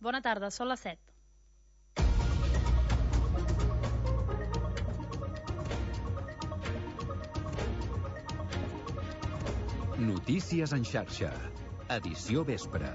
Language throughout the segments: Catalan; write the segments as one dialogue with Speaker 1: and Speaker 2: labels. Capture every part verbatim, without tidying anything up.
Speaker 1: Bona tarda, són les set.
Speaker 2: Notícies en xarxa. Edició vespre.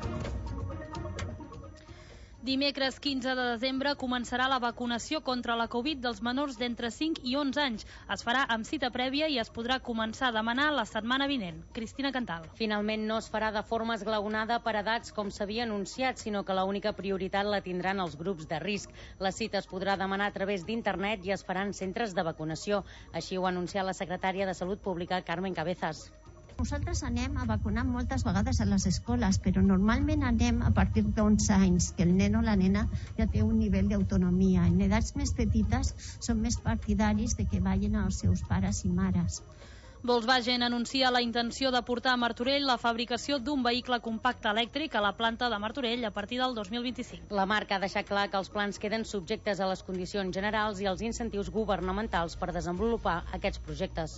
Speaker 1: Dimecres quinze de desembre començarà la vacunació contra la Covid dels menors d'entre cinc i onze anys. Es farà amb cita prèvia i es podrà començar a demanar la setmana vinent. Cristina Cantal.
Speaker 3: Finalment no es farà de forma esglaonada per edats com s'havia anunciat, sinó que l'única prioritat la tindran els grups de risc. La cita es podrà demanar a través d'internet i es farà en centres de vacunació. Així ho ha anunciat la secretària de Salut Pública, Carmen Cabezas.
Speaker 4: Nosaltres anem a vacunar moltes vegades a les escoles, però normalment anem a partir d'onze anys, que el nen o la nena ja té un nivell d'autonomia. En edats més petites són més partidaris de que vagin als seus pares i mares.
Speaker 1: Volkswagen anuncia la intenció de portar a Martorell la fabricació d'un vehicle compacte elèctric a la planta de Martorell a partir del dos mil vint-i-cinc.
Speaker 3: La marca ha deixat clar que els plans queden subjectes a les condicions generals i als incentius governamentals per desenvolupar aquests projectes.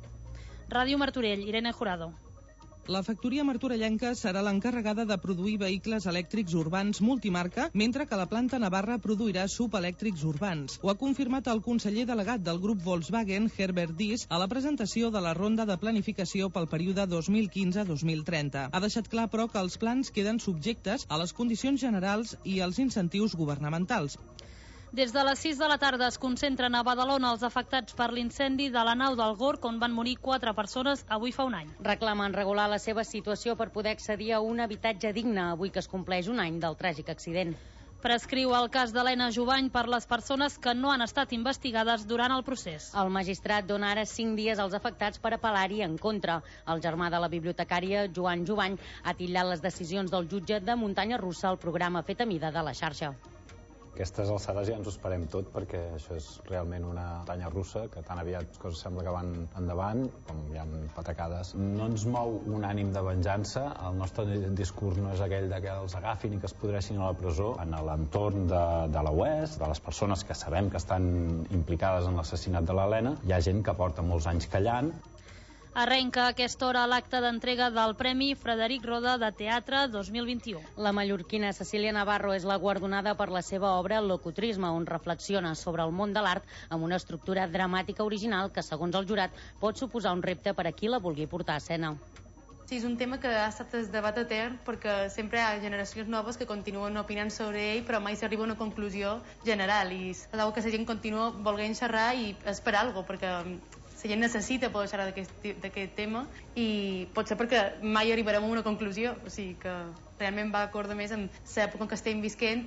Speaker 1: Ràdio Martorell, Irene Jurado.
Speaker 5: La factoria martorellenca serà l'encarregada de produir vehicles elèctrics urbans multimarca, mentre que la planta navarra produirà subelèctrics urbans. Ho ha confirmat el conseller delegat del grup Volkswagen, Herbert Diess, a la presentació de la ronda de planificació pel període dos mil quinze a dos mil trenta. Ha deixat clar, però, que els plans queden subjectes a les condicions generals i als incentius governamentals.
Speaker 1: Des de les sis de la tarda es concentren a Badalona els afectats per l'incendi de la nau del Gorg, on van morir quatre persones avui fa un any.
Speaker 3: Reclamen regular la seva situació per poder accedir a un habitatge digne, avui que es compleix un any del tràgic accident.
Speaker 1: Prescriu el cas d'Helena Jubany per les persones que no han estat investigades durant el procés.
Speaker 3: El magistrat dona ara cinc dies als afectats per apel·lar-hi en contra. El germà de la bibliotecària, Joan Jubany, ha titllat les decisions del jutge de muntanya russa al programa Fet a mida de la xarxa.
Speaker 6: Aquestes alçades ja ens ho esperem tot, perquè això és realment una muntanya russa, que tan aviat les coses sembla que van endavant, com hi ha patacades. No ens mou un ànim de venjança, el nostre discurs no és aquell de que els agafin i que es podreixin a la presó. En l'entorn de, de la U E S, de les persones que sabem que estan implicades en l'assassinat de l'Helena, hi ha gent que porta molts anys callant.
Speaker 1: Arrenca a aquesta hora l'acte d'entrega del Premi Frederic Roda de Teatre dos mil vint-i-u.
Speaker 3: La mallorquina Cecília Navarro és la guardonada per la seva obra Locutrisme, on reflexiona sobre el món de l'art amb una estructura dramàtica original que, segons el jurat, pot suposar un repte per a qui la vulgui portar a escena.
Speaker 7: Sí, és un tema que ha estat el debat etern, perquè sempre hi ha generacions noves que continuen opinant sobre ell, però mai s'arriba a una conclusió general, i és algo que la gent continua volent xerrar i és per alguna cosa, perquè la gent necessita poder xerrar d'aquest tema, i potser perquè mai arribarem a una conclusió, o sigui que realment va acordar més amb l'època en què estem visquent.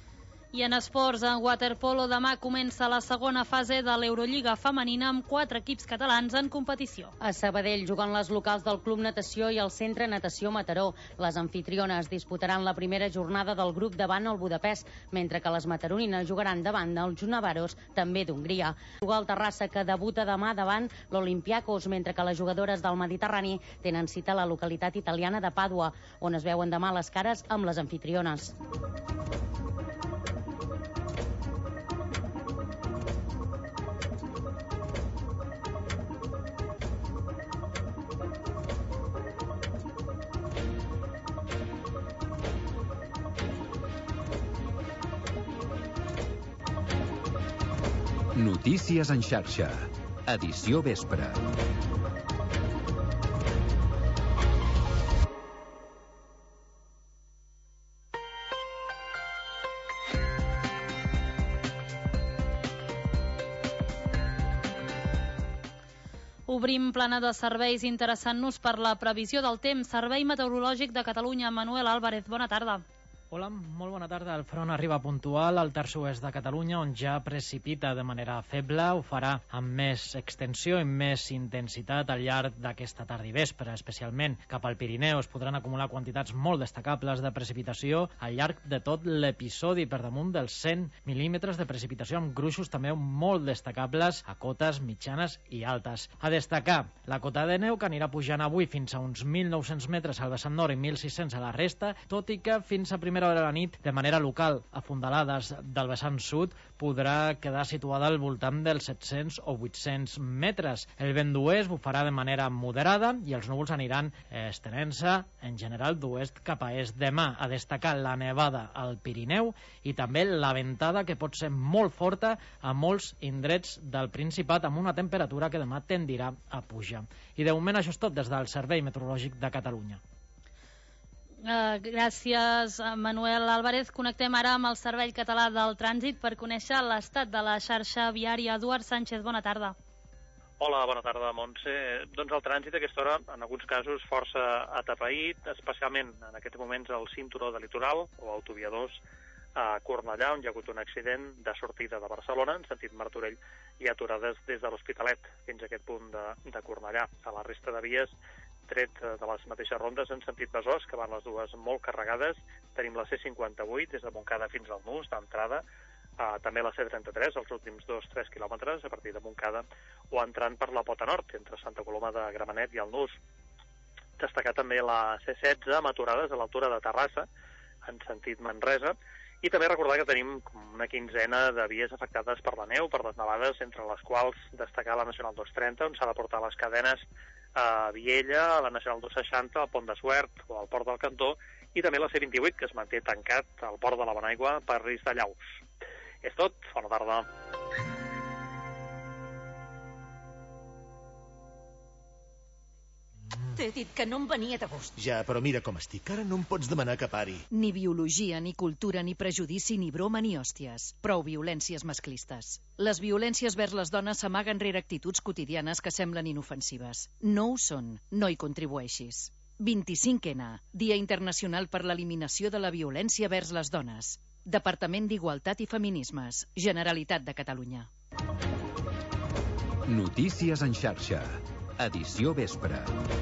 Speaker 1: I en esports, en waterpolo, demà comença la segona fase de l'Eurolliga femenina amb quatre equips catalans en competició.
Speaker 3: A Sabadell juguen les locals del Club Natació i el Centre Natació Mataró. Les anfitriones disputaran la primera jornada del grup davant el Budapest, mentre que les mataronines jugaran davant els Junavaros, també d'Hongria. Juga el Terrassa, que debuta demà davant l'Olympiakos, mentre que les jugadores del Mediterrani tenen cita a la localitat italiana de Pàdua, on es veuen demà les cares amb les anfitriones.
Speaker 2: Notícies en xarxa. Edició vespre.
Speaker 1: Obrim plana de serveis interessant-nos per la previsió del temps. Servei Meteorològic de Catalunya, Manuel Álvarez, bona tarda.
Speaker 8: Hola, molt bona tarda. El front arriba puntual al terç oest de Catalunya, on ja precipita de manera feble. Ho farà amb més extensió i més intensitat al llarg d'aquesta tarda i vespre, especialment cap al Pirineu. Es podran acumular quantitats molt destacables de precipitació al llarg de tot l'episodi, per damunt dels cent mil·límetres de precipitació, amb gruixos també molt destacables a cotes mitjanes i altes. A destacar la cota de neu, que anirà pujant avui fins a uns mil nou-cents metres al vessant nord i mil sis-cents a la resta, tot i que fins a primer primera hora de la nit de manera local a fondalades del vessant sud podrà quedar situada al voltant dels set-cents o vuit-cents metres. El vent d'oest bufarà de manera moderada i els núvols aniran estenent-se en general d'oest cap a est. Demà a destacar la nevada al Pirineu i també la ventada que pot ser molt forta a molts indrets del Principat amb una temperatura que demà tendirà a pujar. I de moment això és tot des del Servei Meteorològic de Catalunya.
Speaker 1: Uh, gràcies, Manuel Álvarez. Connectem ara amb el Servei Català del Trànsit per conèixer l'estat de la xarxa viària. Eduard Sánchez, bona tarda.
Speaker 9: Hola, bona tarda, Montse. Doncs el trànsit a aquesta hora, en alguns casos, força atapeït, especialment en aquests moments al cinturó de litoral o autovia dos a Cornellà, on hi ha hagut un accident de sortida de Barcelona, en sentit Martorell, i aturades des de l'Hospitalet fins a aquest punt de, de Cornellà. A la resta de vies, tret de les mateixes rondes en sentit Besòs, que van les dues molt carregades. Tenim la C cinquanta-vuit des de Montcada fins al Nus, d'entrada, uh, també la C trenta-tres, els últims dos a tres quilòmetres a partir de Montcada, o entrant per la Pota Nord, entre Santa Coloma de Gramenet i el Nus. Destacar també la C setze amb aturades a l'altura de Terrassa, en sentit Manresa, i també recordar que tenim una quinzena de vies afectades per la neu, per les nevades, entre les quals destacar la Nacional dos trenta, on s'ha de portar les cadenes a Viella, a la Nacional dos seixanta, al Pont de Suert o al Port del Cantó, i també la C vint-i-vuit, que es manté tancat al Port de la Bonaigua per risc de llaus. És tot, bona tarda.
Speaker 10: T'he dit que no em venia de gust.
Speaker 11: Ja, però mira com estic. Ara no em pots demanar que pari.
Speaker 10: Ni biologia, ni cultura, ni prejudici, ni broma, ni hòsties. Prou violències masclistes. Les violències vers les dones s'amaguen rere actituds quotidianes que semblen inofensives. No ho són. No hi contribueixis. vint-i-cinc ena, Dia Internacional per l'Eliminació de la Violència vers les Dones. Departament d'Igualtat i Feminismes. Generalitat de Catalunya.
Speaker 2: Notícies en xarxa. Edició vespre.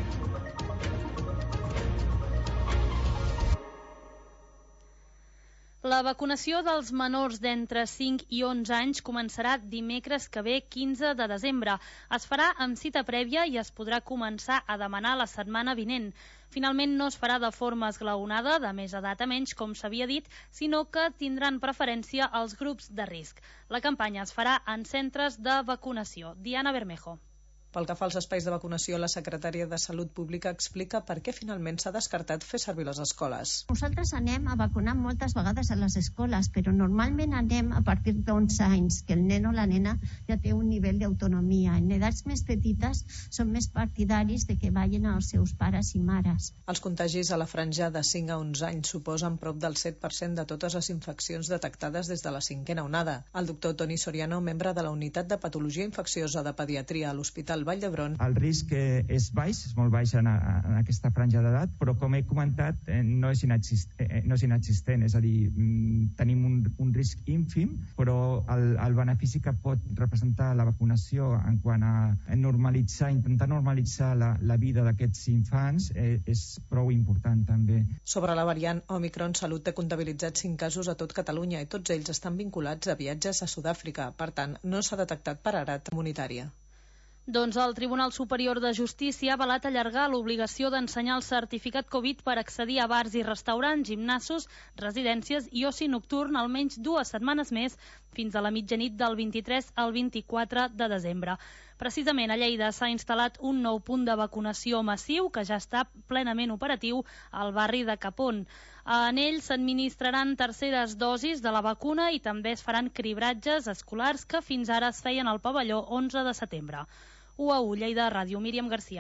Speaker 1: La vacunació dels menors d'entre cinc i onze anys començarà dimecres que ve, quinze de desembre. Es farà amb cita prèvia i es podrà començar a demanar la setmana vinent. Finalment no es farà de forma esglaonada, de més edat a menys, com s'havia dit, sinó que tindran preferència els grups de risc. La campanya es farà en centres de vacunació. Diana Bermejo.
Speaker 12: Pel que fa als espais de vacunació, la secretària de Salut Pública explica per què finalment s'ha descartat fer servir les escoles.
Speaker 4: Nosaltres anem a vacunar moltes vegades a les escoles, però normalment anem a partir d'onze anys, que el nen o la nena ja té un nivell d'autonomia. En edats més petites són més partidaris de que vagin als seus pares i mares.
Speaker 12: Els contagis a la franja de cinc a onze anys suposen prop del set per cent de totes les infeccions detectades des de la cinquena onada. El doctor Toni Soriano, membre de la Unitat de Patologia Infecciosa de Pediatria a l'Hospital Vall d'Hebron.
Speaker 13: El risc és baix, és molt baix en, en aquesta franja d'edat, però com he comentat no és, inexist, no és inexistent, és a dir, tenim un, un risc ínfim, però el, el benefici que pot representar la vacunació en quant a normalitzar, intentar normalitzar la, la vida d'aquests infants eh, és prou important també.
Speaker 12: Sobre la variant Omicron, Salut té comptabilitzats cinc casos a tot Catalunya i tots ells estan vinculats a viatges a Sud-àfrica, per tant no s'ha detectat per edat immunitària.
Speaker 1: Doncs el Tribunal Superior de Justícia ha avalat allargar l'obligació d'ensenyar el certificat Covid per accedir a bars i restaurants, gimnasos, residències i oci nocturn almenys dues setmanes més, fins a la mitjanit del vint-i-tres al vint-i-quatre de desembre. Precisament a Lleida s'ha instal·lat un nou punt de vacunació massiu que ja està plenament operatiu al barri de Capon. En ell s'administraran terceres dosis de la vacuna i també es faran cribratges escolars que fins ara es feien al pavelló onze de setembre. U a U, Lleida Ràdio, Míriam Garcia.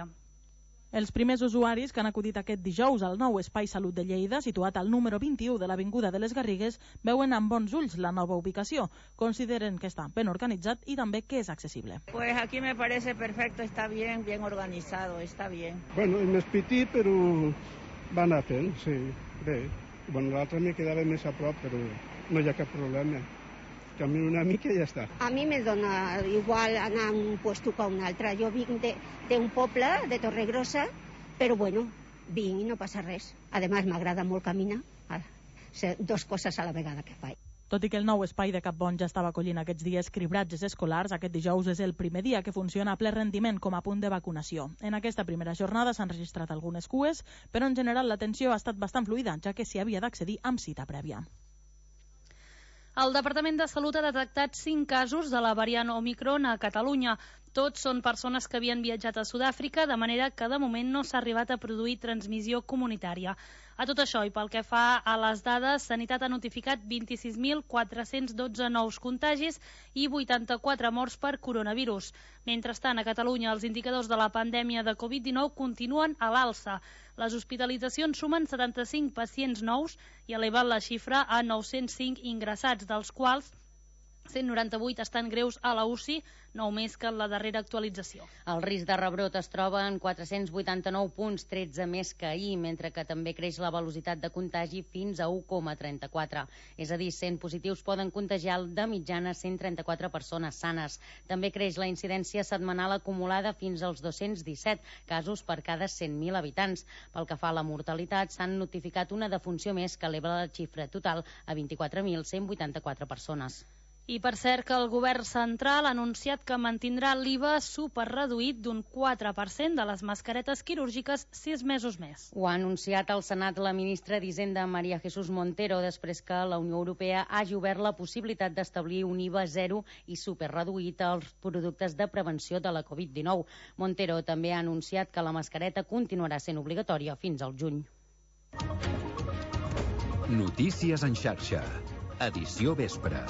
Speaker 14: Els primers usuaris que han acudit aquest dijous al nou Espai Salut de Lleida, situat al número vint-i-u de l'Avinguda de les Garrigues, veuen amb bons ulls la nova ubicació. Consideren que està ben organitzat i també que és accessible.
Speaker 15: Pues aquí me parece perfecto, está bien, bien organizado, está bien.
Speaker 16: Bueno, és més petit, però va anar fent, sí, bé. Bueno, l'altre me quedava més a prop, però no hi ha cap problema. Camino una mica i ja està.
Speaker 17: A mi me dona igual anar a un puesto que a un altre. Jo vinc d'un poble, de Torregrossa, però bueno, vinc i no passa res. A més, m'agrada molt caminar. Dos coses a la vegada que faig.
Speaker 14: Tot i que el nou espai de Cap Bon ja estava acollint aquests dies cribratges escolars, aquest dijous és el primer dia que funciona a ple rendiment com a punt de vacunació. En aquesta primera jornada s'han registrat algunes cues, però en general l'atenció ha estat bastant fluida, ja que s'hi havia d'accedir amb cita prèvia.
Speaker 1: El Departament de Salut ha detectat cinc casos de la variant Omicron a Catalunya. Tots són persones que havien viatjat a Sud-àfrica, de manera que de moment no s'ha arribat a produir transmissió comunitària. A tot això, i pel que fa a les dades, Sanitat ha notificat vint-i-sis mil quatre-cents dotze nous contagis i vuitanta-quatre morts per coronavirus. Mentrestant, a Catalunya, els indicadors de la pandèmia de Covid dinou continuen a l'alça. Les hospitalitzacions sumen setanta-cinc pacients nous i eleven la xifra a nou-cents cinc ingressats, dels quals cent noranta-vuit estan greus a la U C I, nou més que en la darrera actualització.
Speaker 3: El risc de rebrot es troba en quatre-cents vuitanta-nou punts, tretze més que ahir, mentre que també creix la velocitat de contagi fins a u coma trenta-quatre. És a dir, cent positius poden contagiar de mitjana cent trenta-quatre persones sanes. També creix la incidència setmanal acumulada fins als dos-cents disset casos per cada cent mil habitants. Pel que fa a la mortalitat, s'han notificat una defunció més que eleva la xifra total a vint-i-quatre mil cent vuitanta-quatre persones.
Speaker 1: I per cert que el govern central ha anunciat que mantindrà l'I V A superreduït d'un quatre per cent de les mascaretes quirúrgiques sis mesos més.
Speaker 3: Ho ha anunciat al Senat la ministra d'Hisenda María Jesús Montero després que la Unió Europea hagi obert la possibilitat d'establir un I V A zero i superreduït als productes de prevenció de la Covid dinou. Montero també ha anunciat que la mascareta continuarà sent obligatòria fins al juny.
Speaker 2: Notícies en xarxa. Edició vespre.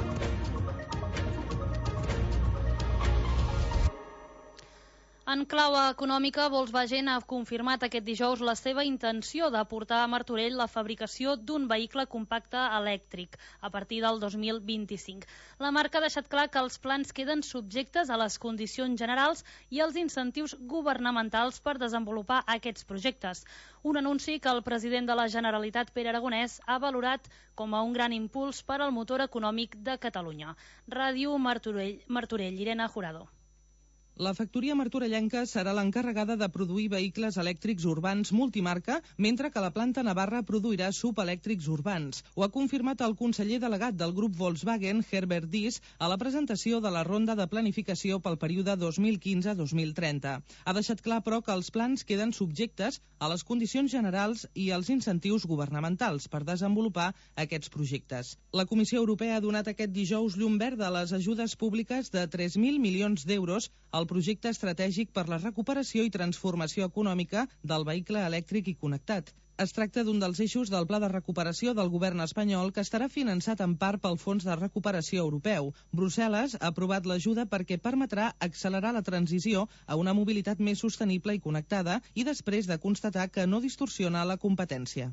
Speaker 1: En clau econòmica, Volkswagen ha confirmat aquest dijous la seva intenció de portar a Martorell la fabricació d'un vehicle compacte elèctric a partir del dos mil vint-i-cinc. La marca ha deixat clar que els plans queden subjectes a les condicions generals i als incentius governamentals per desenvolupar aquests projectes. Un anunci que el president de la Generalitat, Pere Aragonès, ha valorat com a un gran impuls per al motor econòmic de Catalunya. Ràdio Martorell, Martorell, Irene Jurado.
Speaker 5: La factoria martorellenca serà l'encarregada de produir vehicles elèctrics urbans multimarca, mentre que la planta navarra produirà subelèctrics urbans. Ho ha confirmat el conseller delegat del grup Volkswagen, Herbert Diess, a la presentació de la ronda de planificació pel període dos mil quinze a dos mil trenta. Ha deixat clar, però, que els plans queden subjectes a les condicions generals i als incentius governamentals per desenvolupar aquests projectes. La Comissió Europea ha donat aquest dijous llum verda a les ajudes públiques de tres mil milions d'euros al projecte estratègic per la recuperació i transformació econòmica del vehicle elèctric i connectat. Es tracta d'un dels eixos del Pla de Recuperació del govern espanyol que estarà finançat en part pel Fons de Recuperació Europeu. Brussel·les ha aprovat l'ajuda perquè permetrà accelerar la transició a una mobilitat més sostenible i connectada i després de constatar que no distorsiona la competència.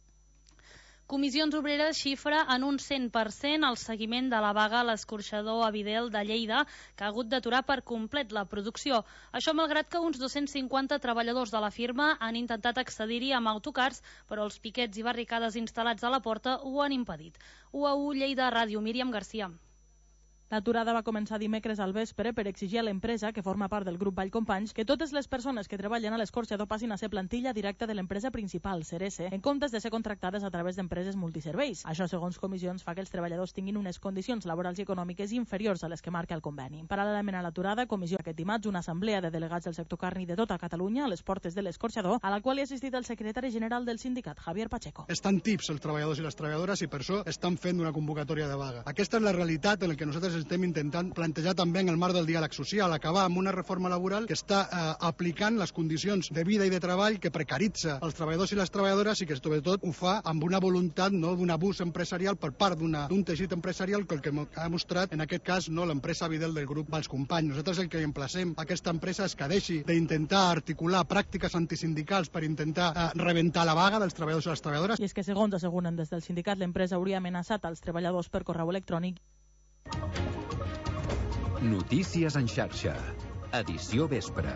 Speaker 1: Comissions Obreres xifra en un cent per cent el seguiment de la vaga a l'escorxador Avidel de Lleida, que ha hagut d'aturar per complet la producció. Això malgrat que uns dos-cents cinquanta treballadors de la firma han intentat accedir-hi amb autocars, però els piquets i barricades instal·lats a la porta ho han impedit. U a U Lleida, Ràdio, Míriam Garcia.
Speaker 14: L'aturada va començar dimecres al vespre per exigir a l'empresa, que forma part del grup Vallcompanys, que totes les persones que treballen a l'escorxador passin a ser plantilla directa de l'empresa principal, Cerese, en comptes de ser contractades a través d'empreses multiserveis. Això, segons comissions, fa que els treballadors tinguin unes condicions laborals i econòmiques inferiors a les que marca el conveni. Paral·lelament a l'aturada, comissió aquest dimarts una assemblea de delegats del sector carni de tota Catalunya a les portes de l'escorxador, a la qual hi ha assistit el secretari general del sindicat, Javier Pacheco.
Speaker 18: Estan tips els treballadors i les treballadores i per això estan fent una convocatòria de vaga. Aquesta és la realitat en la que nosaltres estem intentant plantejar també en el marc del diàleg social, acabar amb una reforma laboral que està eh, aplicant les condicions de vida i de treball que precaritza els treballadors i les treballadores i que sobretot ho fa amb una voluntat no, d'un abús empresarial per part d'un teixit empresarial que el que ha mostrat en aquest cas no l'empresa Videl del grup Vallcompanys. Nosaltres el que emplacem a aquesta empresa és que deixi d'intentar articular pràctiques antisindicals per intentar eh, rebentar la vaga dels treballadors i les treballadores.
Speaker 14: I és que segons asseguren des del sindicat, l'empresa hauria amenaçat als treballadors per correu electrònic.
Speaker 2: Notícies en xarxa. Edició vespre.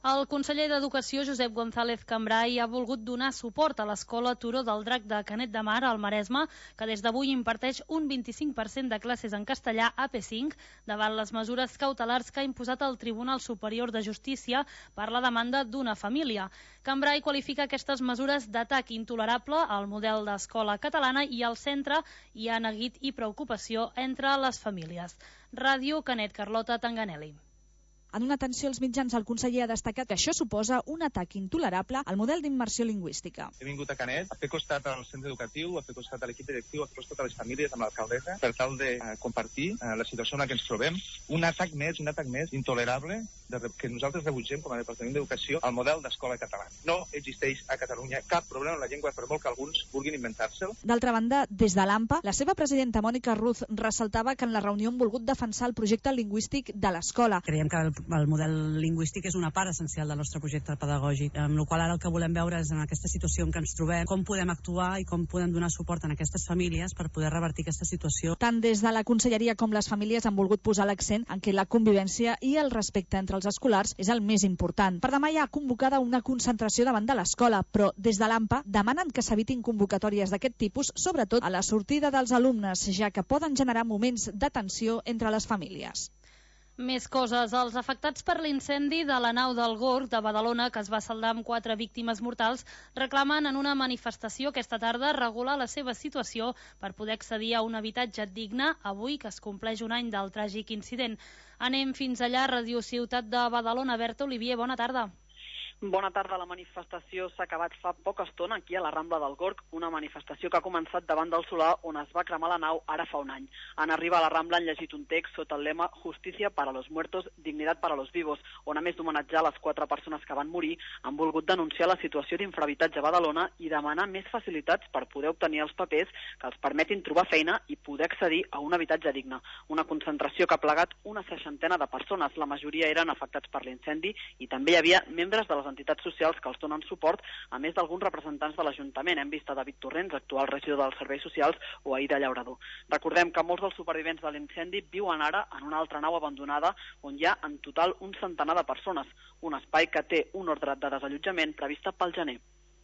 Speaker 1: El conseller d'Educació, Josep González Cambray, ha volgut donar suport a l'Escola Turó del Drac de Canet de Mar, al Maresme, que des d'avui imparteix un vint-i-cinc per cent de classes en castellà a P cinc, davant les mesures cautelars que ha imposat el Tribunal Superior de Justícia per la demanda d'una família. Cambray qualifica aquestes mesures d'atac intolerable al model d'escola catalana i al centre hi ha neguit i preocupació entre les famílies. Ràdio Canet, Carlota Tanganelli.
Speaker 19: En una atenció als mitjans, el conseller ha destacat que això suposa un atac intolerable al model d'immersió lingüística.
Speaker 20: He vingut a Canet a fer costat al centre educatiu, a fer costat a l'equip directiu, a fer costat a les famílies amb l'alcaldessa per tal de eh, compartir eh, la situació en la que ens trobem. Un atac més, un atac més intolerable de, que nosaltres rebutgem com a Departament d'Educació al model d'escola catalana. No existeix a Catalunya cap problema amb la llengua per molt que alguns vulguin inventar-se'l.
Speaker 19: D'altra banda, des de l'A M P A, la seva presidenta Mònica Ruz ressaltava que en la reunió han volgut defensar el projecte lingüístic de l'escola.
Speaker 21: Creiem que el el model lingüístic és una part essencial del nostre projecte pedagògic, amb la qual ara el que volem veure és en aquesta situació en què ens trobem, com podem actuar i com podem donar suport a aquestes famílies per poder revertir aquesta situació.
Speaker 19: Tant des de la Conselleria com les famílies han volgut posar l'accent en què la convivència i el respecte entre els escolars és el més important. Per demà hi ha convocada una concentració davant de l'escola, però des de l'A M P A demanen que s'evitin convocatòries d'aquest tipus, sobretot a la sortida dels alumnes, ja que poden generar moments de tensió entre les famílies.
Speaker 1: Més coses. Els afectats per l'incendi de la nau del Gorg de Badalona, que es va saldar amb quatre víctimes mortals, reclamen en una manifestació aquesta tarda regular la seva situació per poder accedir a un habitatge digne avui que es compleix un any del tràgic incident. Anem fins allà, Radio Ciutat de Badalona. Berta Olivier, bona tarda.
Speaker 22: Bona tarda. La manifestació s'ha acabat fa poca estona aquí a la Rambla del Gorg, una manifestació que ha començat davant del solar on es va cremar la nau ara fa un any. En arribar a la Rambla han llegit un text sota el lema Justicia para los muertos, dignidad para los vivos, on a més d'homenatjar les quatre persones que van morir, han volgut denunciar la situació d'infrahabitatge a Badalona i demanar més facilitats per poder obtenir els papers que els permetin trobar feina i poder accedir a un habitatge digne. Una concentració que ha plegat una seixantena de persones, la majoria eren afectats per l'incendi i també hi havia membres de les entitats socials que els donen suport, a més d'alguns representants de l'Ajuntament. Hem vist a David Torrents, actual regidor dels Serveis Socials, o Aida Llaurador. Recordem que molts dels supervivents de l'incendi viuen ara en una altra nau abandonada on hi ha en total un centenar de persones, un espai que té un ordre de desallotjament prevista pel gener.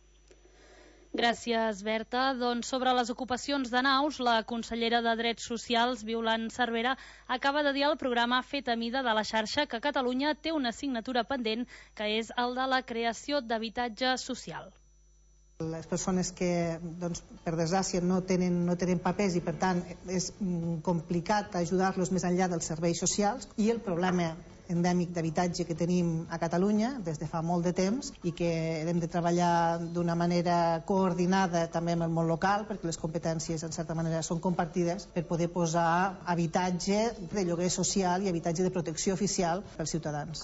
Speaker 1: Gràcies, Berta. Doncs sobre les ocupacions de naus, la consellera de Drets Socials, Violant Cervera, acaba de dir al programa Fet a Mida de la xarxa que Catalunya té una assignatura pendent, que és el de la creació d'habitatge social.
Speaker 23: Les persones que, doncs, per desgràcia, no tenen, no tenen papers i, per tant, és complicat ajudar-los més enllà dels serveis socials, i el problema endèmic d'habitatge que tenim a Catalunya des de fa molt de temps i que hem de treballar d'una manera coordinada també amb el món local, perquè les competències en certa manera són compartides, per poder posar habitatge de lloguer social i habitatge de protecció oficial pels ciutadans.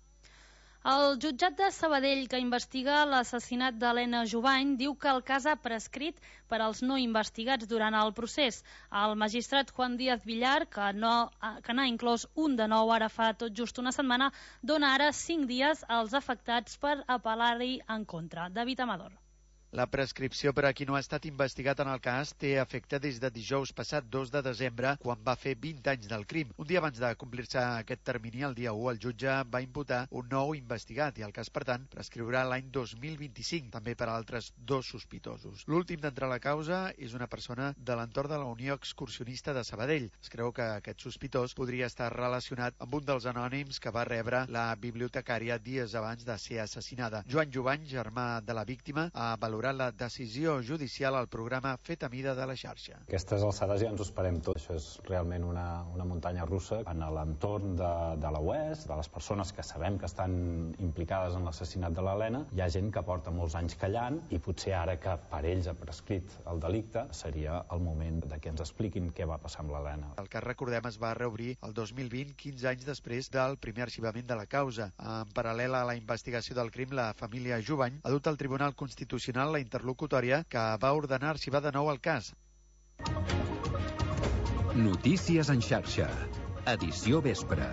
Speaker 1: El jutjat de Sabadell, que investiga l'assassinat d'Helena Jubany, diu que el cas ha prescrit per als no investigats durant el procés. El magistrat Juan Díaz Villar, que no, que n'ha inclòs un de nou ara fa tot just una setmana, dona ara cinc dies als afectats per apel·lar-hi en contra. David Amador.
Speaker 24: La prescripció per a qui no ha estat investigat en el cas té efecte des de dijous passat dos de desembre, quan va fer vint anys del crim. Un dia abans de complir-se aquest termini, el dia u, el jutge va imputar un nou investigat i el cas, per tant, prescriurà l'any dos mil vint-i-cinc, també per a altres dos sospitosos. L'últim d'entrar a la causa és una persona de l'entorn de la Unió Excursionista de Sabadell. Es creu que aquest sospitós podria estar relacionat amb un dels anònims que va rebre la bibliotecària dies abans de ser assassinada. Joan Jubany, germà de la víctima, ha valorat la decisió judicial al programa Fet a Mida de la xarxa.
Speaker 6: A aquestes alçades ja ens ho esperem tot. Això és realment una, una muntanya russa en l'entorn de, de la U E S, de les persones que sabem que estan implicades en l'assassinat de l'Helena. Hi ha gent que porta molts anys callant i potser ara que per ells ha prescrit el delicte seria el moment de que ens expliquin què va passar amb l'Helena.
Speaker 24: El cas, recordem, es va reobrir el dos mil vint, quinze anys després del primer arxivament de la causa. En paral·lel a la investigació del crim, la família Jubany ha dut al Tribunal Constitucional la interlocutòria que va ordenar arxivar de nou el cas.
Speaker 2: Notícies en xarxa. Edició vespre.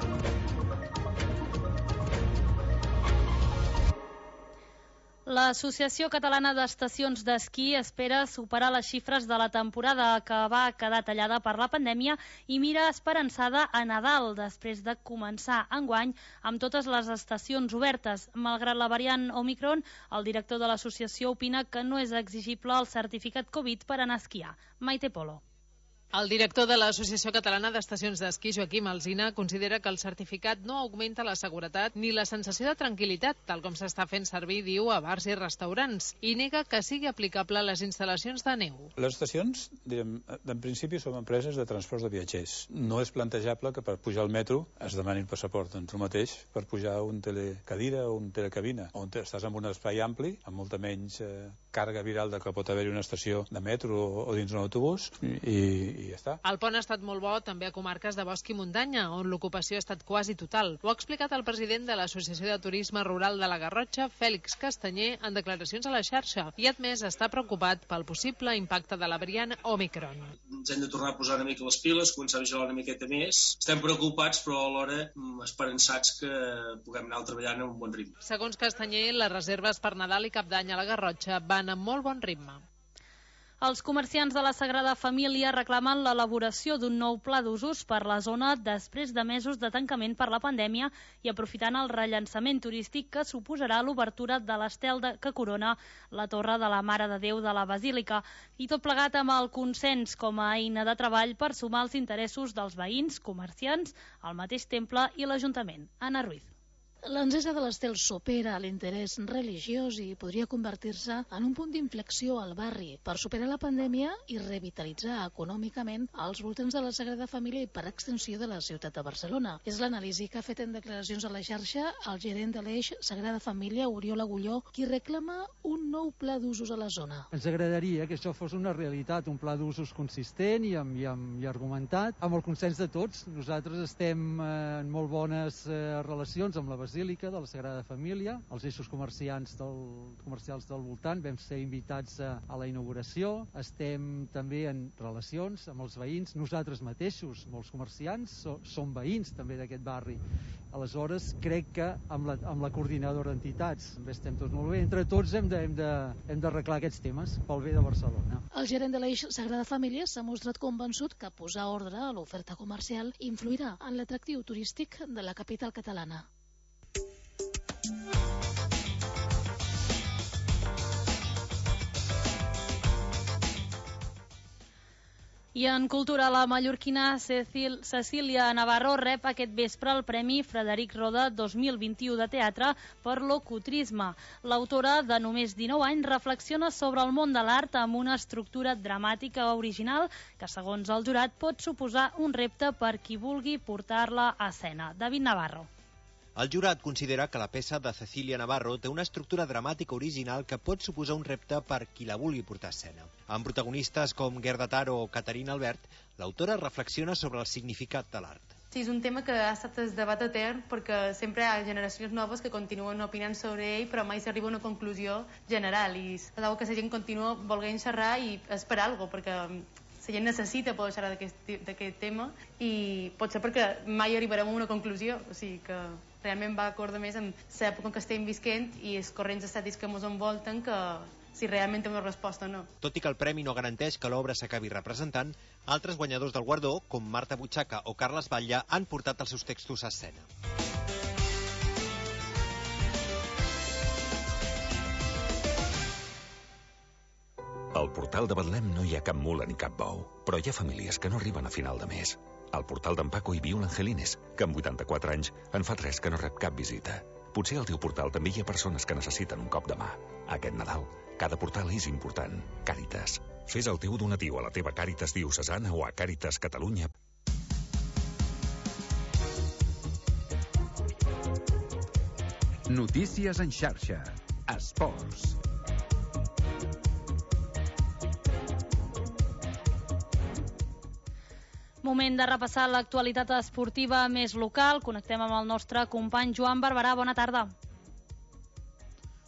Speaker 1: L'Associació Catalana d'Estacions d'Esquí espera superar les xifres de la temporada que va quedar tallada per la pandèmia i mira esperançada a Nadal, després de començar enguany amb totes les estacions obertes. Malgrat la variant Omicron, el director de l'associació opina que no és exigible el certificat Covid per anar a esquiar. Maite Polo.
Speaker 7: El director de l'Associació Catalana d'Estacions d'Esquí, Joaquim Alsina, considera que el certificat no augmenta la seguretat ni la sensació de tranquil·litat, tal com s'està fent servir, diu, a bars i restaurants, i nega que sigui aplicable a les instal·lacions de neu.
Speaker 8: Les estacions, direm, en principi, són empreses de transports de viatgers. No és plantejable que per pujar al metro es demani el passaport. En tu mateix, per pujar a un telecadira o un telecabina, on estàs en un espai ampli, amb molta menys eh, càrrega viral de que pot haver-hi una estació de metro o, o dins un autobús, i, i ja està.
Speaker 7: El pont ha estat molt bo també a comarques de bosc i muntanya, on l'ocupació ha estat quasi total. Ho ha explicat el president de l'Associació de Turisme Rural de la Garrotxa, Fèlix Castanyer, en declaracions a la xarxa, i ha admès estar preocupat pel possible impacte de la variant Omicron.
Speaker 9: Ens hem de tornar a posar una mica les piles, començar a vigilar una miqueta més. Estem preocupats, però alhora esperançats que puguem anar treballant a un bon ritme.
Speaker 7: Segons Castanyer, les reserves per Nadal i Cap d'Any a la Garrotxa van amb molt bon ritme.
Speaker 1: Els comerciants de la Sagrada Família reclamen l'elaboració d'un nou pla d'usos per la zona després de mesos de tancament per la pandèmia i aprofitant el rellançament turístic que suposarà l'obertura de l'estel que corona la Torre de la Mare de Déu de la Basílica, i tot plegat amb el consens com a eina de treball per sumar els interessos dels veïns, comerciants, el mateix temple i l'Ajuntament. Anna Ruiz.
Speaker 11: L'encesa de l'estel supera l'interès religiós i podria convertir-se en un punt d'inflexió al barri per superar la pandèmia i revitalitzar econòmicament els voltants de la Sagrada Família i per extensió de la ciutat de Barcelona. És l'anàlisi que ha fet en declaracions a la xarxa el gerent de l'eix Sagrada Família, Oriol Agulló, qui reclama un nou pla d'usos a la zona.
Speaker 25: Ens agradaria que això fos una realitat, un pla d'usos consistent i, amb, i, amb, i argumentat, amb el consens de tots. Nosaltres estem eh, en molt bones eh, relacions amb la Basílica de la Sagrada Família, els eixos comerciants del, comercials del voltant, vam ser invitats a, a la inauguració, estem també en relacions amb els veïns, nosaltres mateixos, molts comerciants, so, som veïns també d'aquest barri. Aleshores, crec que amb la, amb la coordinadora d'entitats estem tots molt bé, entre tots hem de, hem de, hem d'arreglar aquests temes pel bé de Barcelona.
Speaker 11: El gerent de l'eix Sagrada Família s'ha mostrat convençut que posar ordre a l'oferta comercial influirà en l'atractiu turístic de la capital catalana.
Speaker 1: I en cultura, la mallorquina Cecil, Cecília Navarro rep aquest vespre el Premi Frederic Roda dos mil vint-i-u de teatre per l'ocutrisme. L'autora, de només dinou anys, reflexiona sobre el món de l'art amb una estructura dramàtica original que, segons el jurat, pot suposar un repte per qui vulgui portar-la a escena. David Navarro.
Speaker 26: El jurat considera que la peça de Cecília Navarro té una estructura dramàtica original que pot suposar un repte per qui la vulgui portar a escena. Amb protagonistes com Gerda Taro o Caterina Albert, l'autora reflexiona sobre el significat de l'art.
Speaker 27: Sí, és un tema que ha estat el debat etern perquè sempre hi ha generacions noves que continuen opinant sobre ell però mai s'arriba a una conclusió general i és que la gent continua volent xerrar i és per alguna cosa, perquè la gent necessita poder xerrar d'aquest tema i potser perquè mai arribarem a una conclusió, o sigui que realment va acordar més amb l'època en què estem visquent i els corrents estètics que ens envolten que si realment té una resposta o no.
Speaker 26: Tot i que el premi no garanteix que l'obra s'acabi representant, altres guanyadors del guardó, com Marta Butxaca o Carles Batlle, han portat els seus textos a escena.
Speaker 28: Al portal de Betlem no hi ha cap mula ni cap bou, però hi ha famílies que no arriben a final de mes. Al portal d'en Paco hi viu l'Angelines, que amb vuitanta-quatre anys en fa tres que no rep cap visita. Potser al teu portal també hi ha persones que necessiten un cop de mà. Aquest Nadal, cada portal és important. Càritas. Fes el teu donatiu a la teva Càritas diocesana o a Càritas Catalunya.
Speaker 2: Notícies en xarxa. Esports.
Speaker 1: Moment de repassar l'actualitat esportiva més local. Connectem amb el nostre company Joan Barberà. Bona tarda.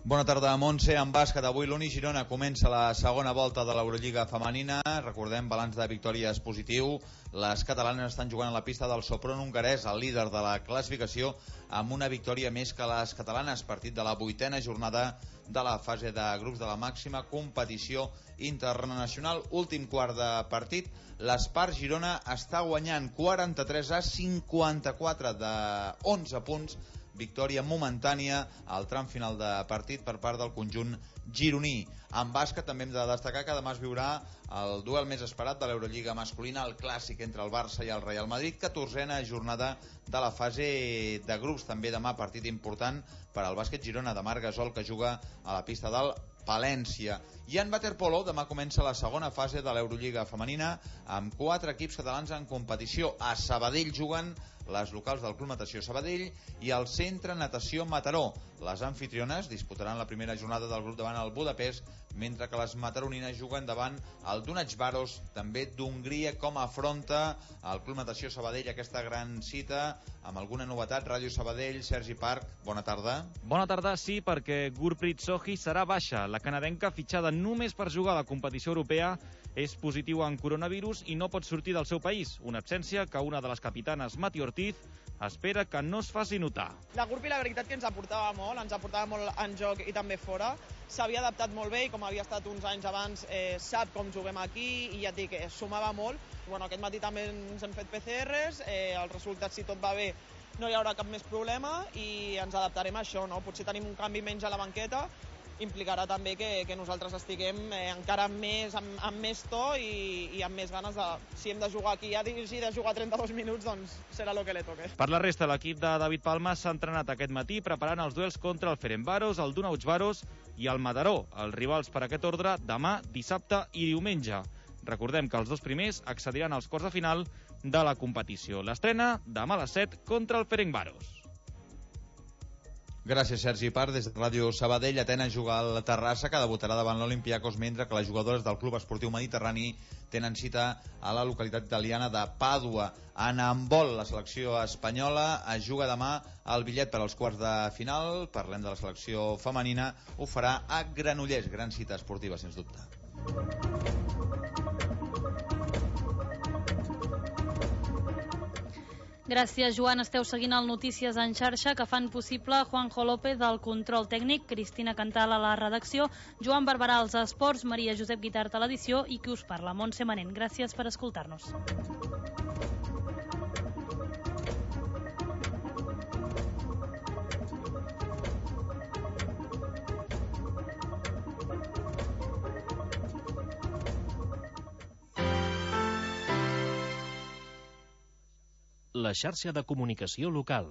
Speaker 3: Bona tarda, Montse. En bàsquet, avui l'Uni Girona comença la segona volta de l'Eurolliga femenina. Recordem, balanç de victòries positiu. Les catalanes estan jugant a la pista del Sopron hongarès, el líder de la classificació, amb una victòria més que les catalanes. Partit de la vuitena jornada de la fase de grups de la màxima competició internacional. Últim quart de partit. L'Espar Girona està guanyant quaranta-tres a cinquanta-quatre de onze punts. Victòria momentània al tram final de partit per part del conjunt gironí. En bàsquet també hem de destacar que demà es viurà el duel més esperat de l'Eurolliga masculina, el clàssic entre el Barça i el Real Madrid, catorzena jornada de la fase de grups. També demà partit important per al bàsquet Girona de Marc Gasol, que juga a la pista del Palència. I en waterpolo demà comença la segona fase de l'Eurolliga femenina amb quatre equips catalans en competició. A Sabadell juguen les locals del Club Natació Sabadell i el Centre Natació Mataró. Les anfitriones disputaran la primera jornada del grup davant el Budapest, mentre que les mataronines juguen davant el Dunacsbaros, també d'Hongria. Com afronta el Club Natació Sabadell aquesta gran cita? Amb alguna novetat, Ràdio Sabadell, Sergi Parc, bona tarda.
Speaker 4: Bona tarda, sí, perquè Gurpreet Sohi serà baixa. La canadenca, fitxada només per jugar a la competició europea, és positiu en coronavirus i no pot sortir del seu país. Una absència que una de les capitanes, Mati Ortiz, espera que no es faci notar.
Speaker 10: La Gurpi, la veritat que ens aportava molt, ens aportava molt en joc i també fora. S'havia adaptat molt bé i com havia estat uns anys abans, eh, sap com juguem aquí i ja et dic que sumava molt. Bueno, aquest matí també ens hem fet P C Rs, eh, els resultats, si tot va bé, no hi haurà cap més problema i ens adaptarem a això, no? Potser tenim un canvi menys a la banqueta, implicarà també que, que nosaltres estiguem eh, encara més, amb, amb més to i, i amb més ganes de... Si hem de jugar aquí i ha dirigir de jugar trenta-dos minuts, doncs serà el que li toque.
Speaker 4: Per la resta, l'equip de David Palma s'ha entrenat aquest matí preparant els duels contra el Ferencváros, el Dunacsbaros i el Mataró, els rivals per aquest ordre demà, dissabte i diumenge. Recordem que els dos primers accediran als quarts de final de la competició. L'estrena demà a les set contra el Ferencváros.
Speaker 3: Gràcies, Sergi Parc. Des de Ràdio Sabadell, Atenes juga a la Terrassa, que debutarà davant l'Olympiacos, mentre que les jugadores del Club Esportiu Mediterrani tenen cita a la localitat italiana de Pàdua. En handbol, la selecció espanyola es juga demà el bitllet per als quarts de final. Parlem de la selecció femenina. Ho farà a Granollers. Gran cita esportiva, sens dubte.
Speaker 1: Gràcies, Joan. Esteu seguint el Notícies en xarxa, que fan possible Juanjo López al control tècnic, Cristina Cantal a la redacció, Joan Barberà als esports, Maria Josep Guitart a l'edició i qui us parla, Montse Manent. Gràcies per escoltar-nos.
Speaker 12: La xarxa de comunicació local.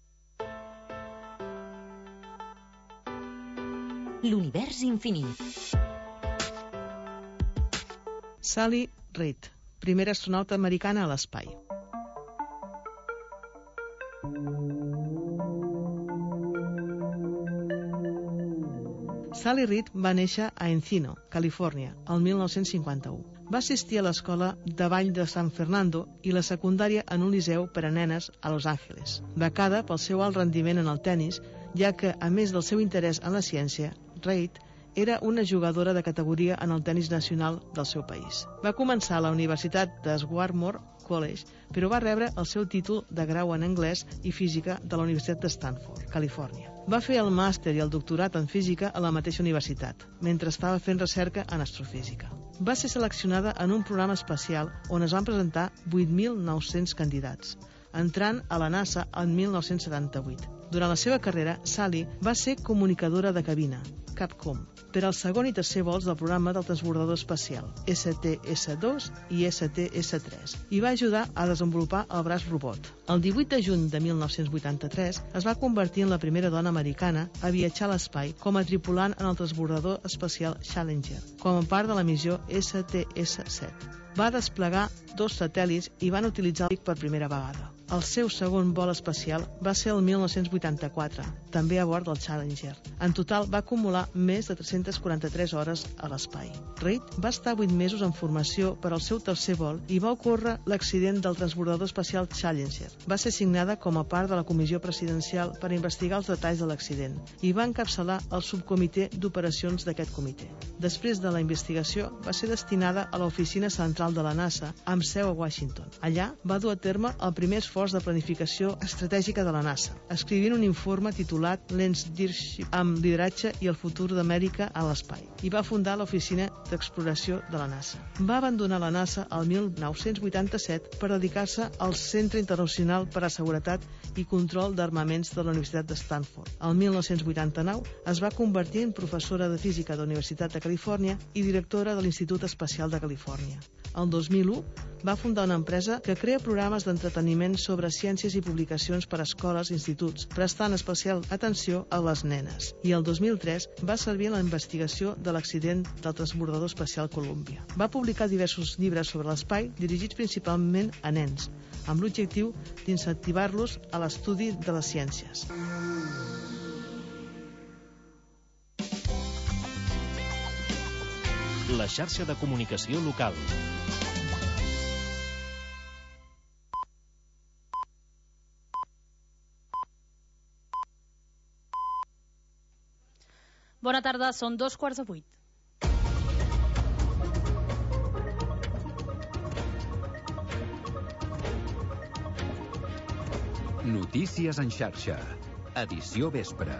Speaker 13: L'univers infinit.
Speaker 23: Sally Reid, primera astronauta americana a l'espai. Sally Reid va néixer a Encino, Califòrnia, el mil nou-cents cinquanta-u. Va assistir a l'escola de ball de San Fernando i la secundària en un liceu per a nenes a Los Angeles. Becada pel seu alt rendiment en el tennis, ja que, a més del seu interès en la ciència, Reid era una jugadora de categoria en el tennis nacional del seu país. Va començar a la Universitat de Swarthmore College, però va rebre el seu títol de grau en anglès i física de la Universitat de Stanford, Califòrnia. Va fer el màster i el doctorat en física a la mateixa universitat, mentre estava fent recerca en astrofísica. Va ser seleccionada en un programa especial on es van presentar vuit mil nou-cents candidats, entrant a la NASA en mil nou-cents setanta-vuit. Durant la seva carrera, Sally va ser comunicadora de cabina, Capcom, per al segon i tercer vols del programa del transbordador espacial, S T S dos i S T S tres, i va ajudar a desenvolupar el braç robot. El divuit de juny de mil nou-cents vuitanta-tres es va convertir en la primera dona americana a viatjar a l'espai com a tripulant en el transbordador espacial Challenger, com a part de la missió S T S set. Va desplegar dos satèl·lits i van utilitzar el per primera vegada.
Speaker 5: El seu segon vol espacial va ser el mil nou-cents vuitanta-quatre, també a bord del Challenger. En total va acumular més de tres-centes quaranta-tres hores a l'espai. Reid va estar vuit mesos en formació per al seu tercer vol i va ocórrer l'accident del transbordador espacial Challenger. Va ser signada com a part de la comissió presidencial per investigar els detalls de l'accident i va encapçalar el subcomitè d'operacions d'aquest comitè. Després de la investigació, va ser destinada a l'oficina central de la NASA, amb seu a Washington. Allà va dur a terme el primer esforç de planificació estratègica de la NASA, escrivint un informe titulat Leadership amb lideratge i el futur d'Amèrica a l'espai, i va fundar l'oficina d'exploració de la NASA. Va abandonar la NASA el mil nou-cents vuitanta-set per dedicar-se al Centre Internacional per a Seguretat i Control d'Armaments de la Universitat de Stanford. El mil nou-cents vuitanta-nou es va convertir en professora de física de la Universitat de Califòrnia i directora de l'Institut Espacial de Califòrnia. El dos mil u va fundar una empresa que crea programes d'entreteniment sobre ciències i publicacions per a escoles i instituts, prestant especial atenció a les nenes. I el dos mil tres va servir en la investigació de l'accident del transbordador espacial Columbia. Va publicar diversos llibres sobre l'espai dirigits principalment a nens, amb l'objectiu d'incentivar-los a l'estudi de les ciències.
Speaker 12: La xarxa de comunicació local.
Speaker 1: Bona tarda, són dos quarts de vuit.
Speaker 2: Notícies en xarxa. Edició vespre.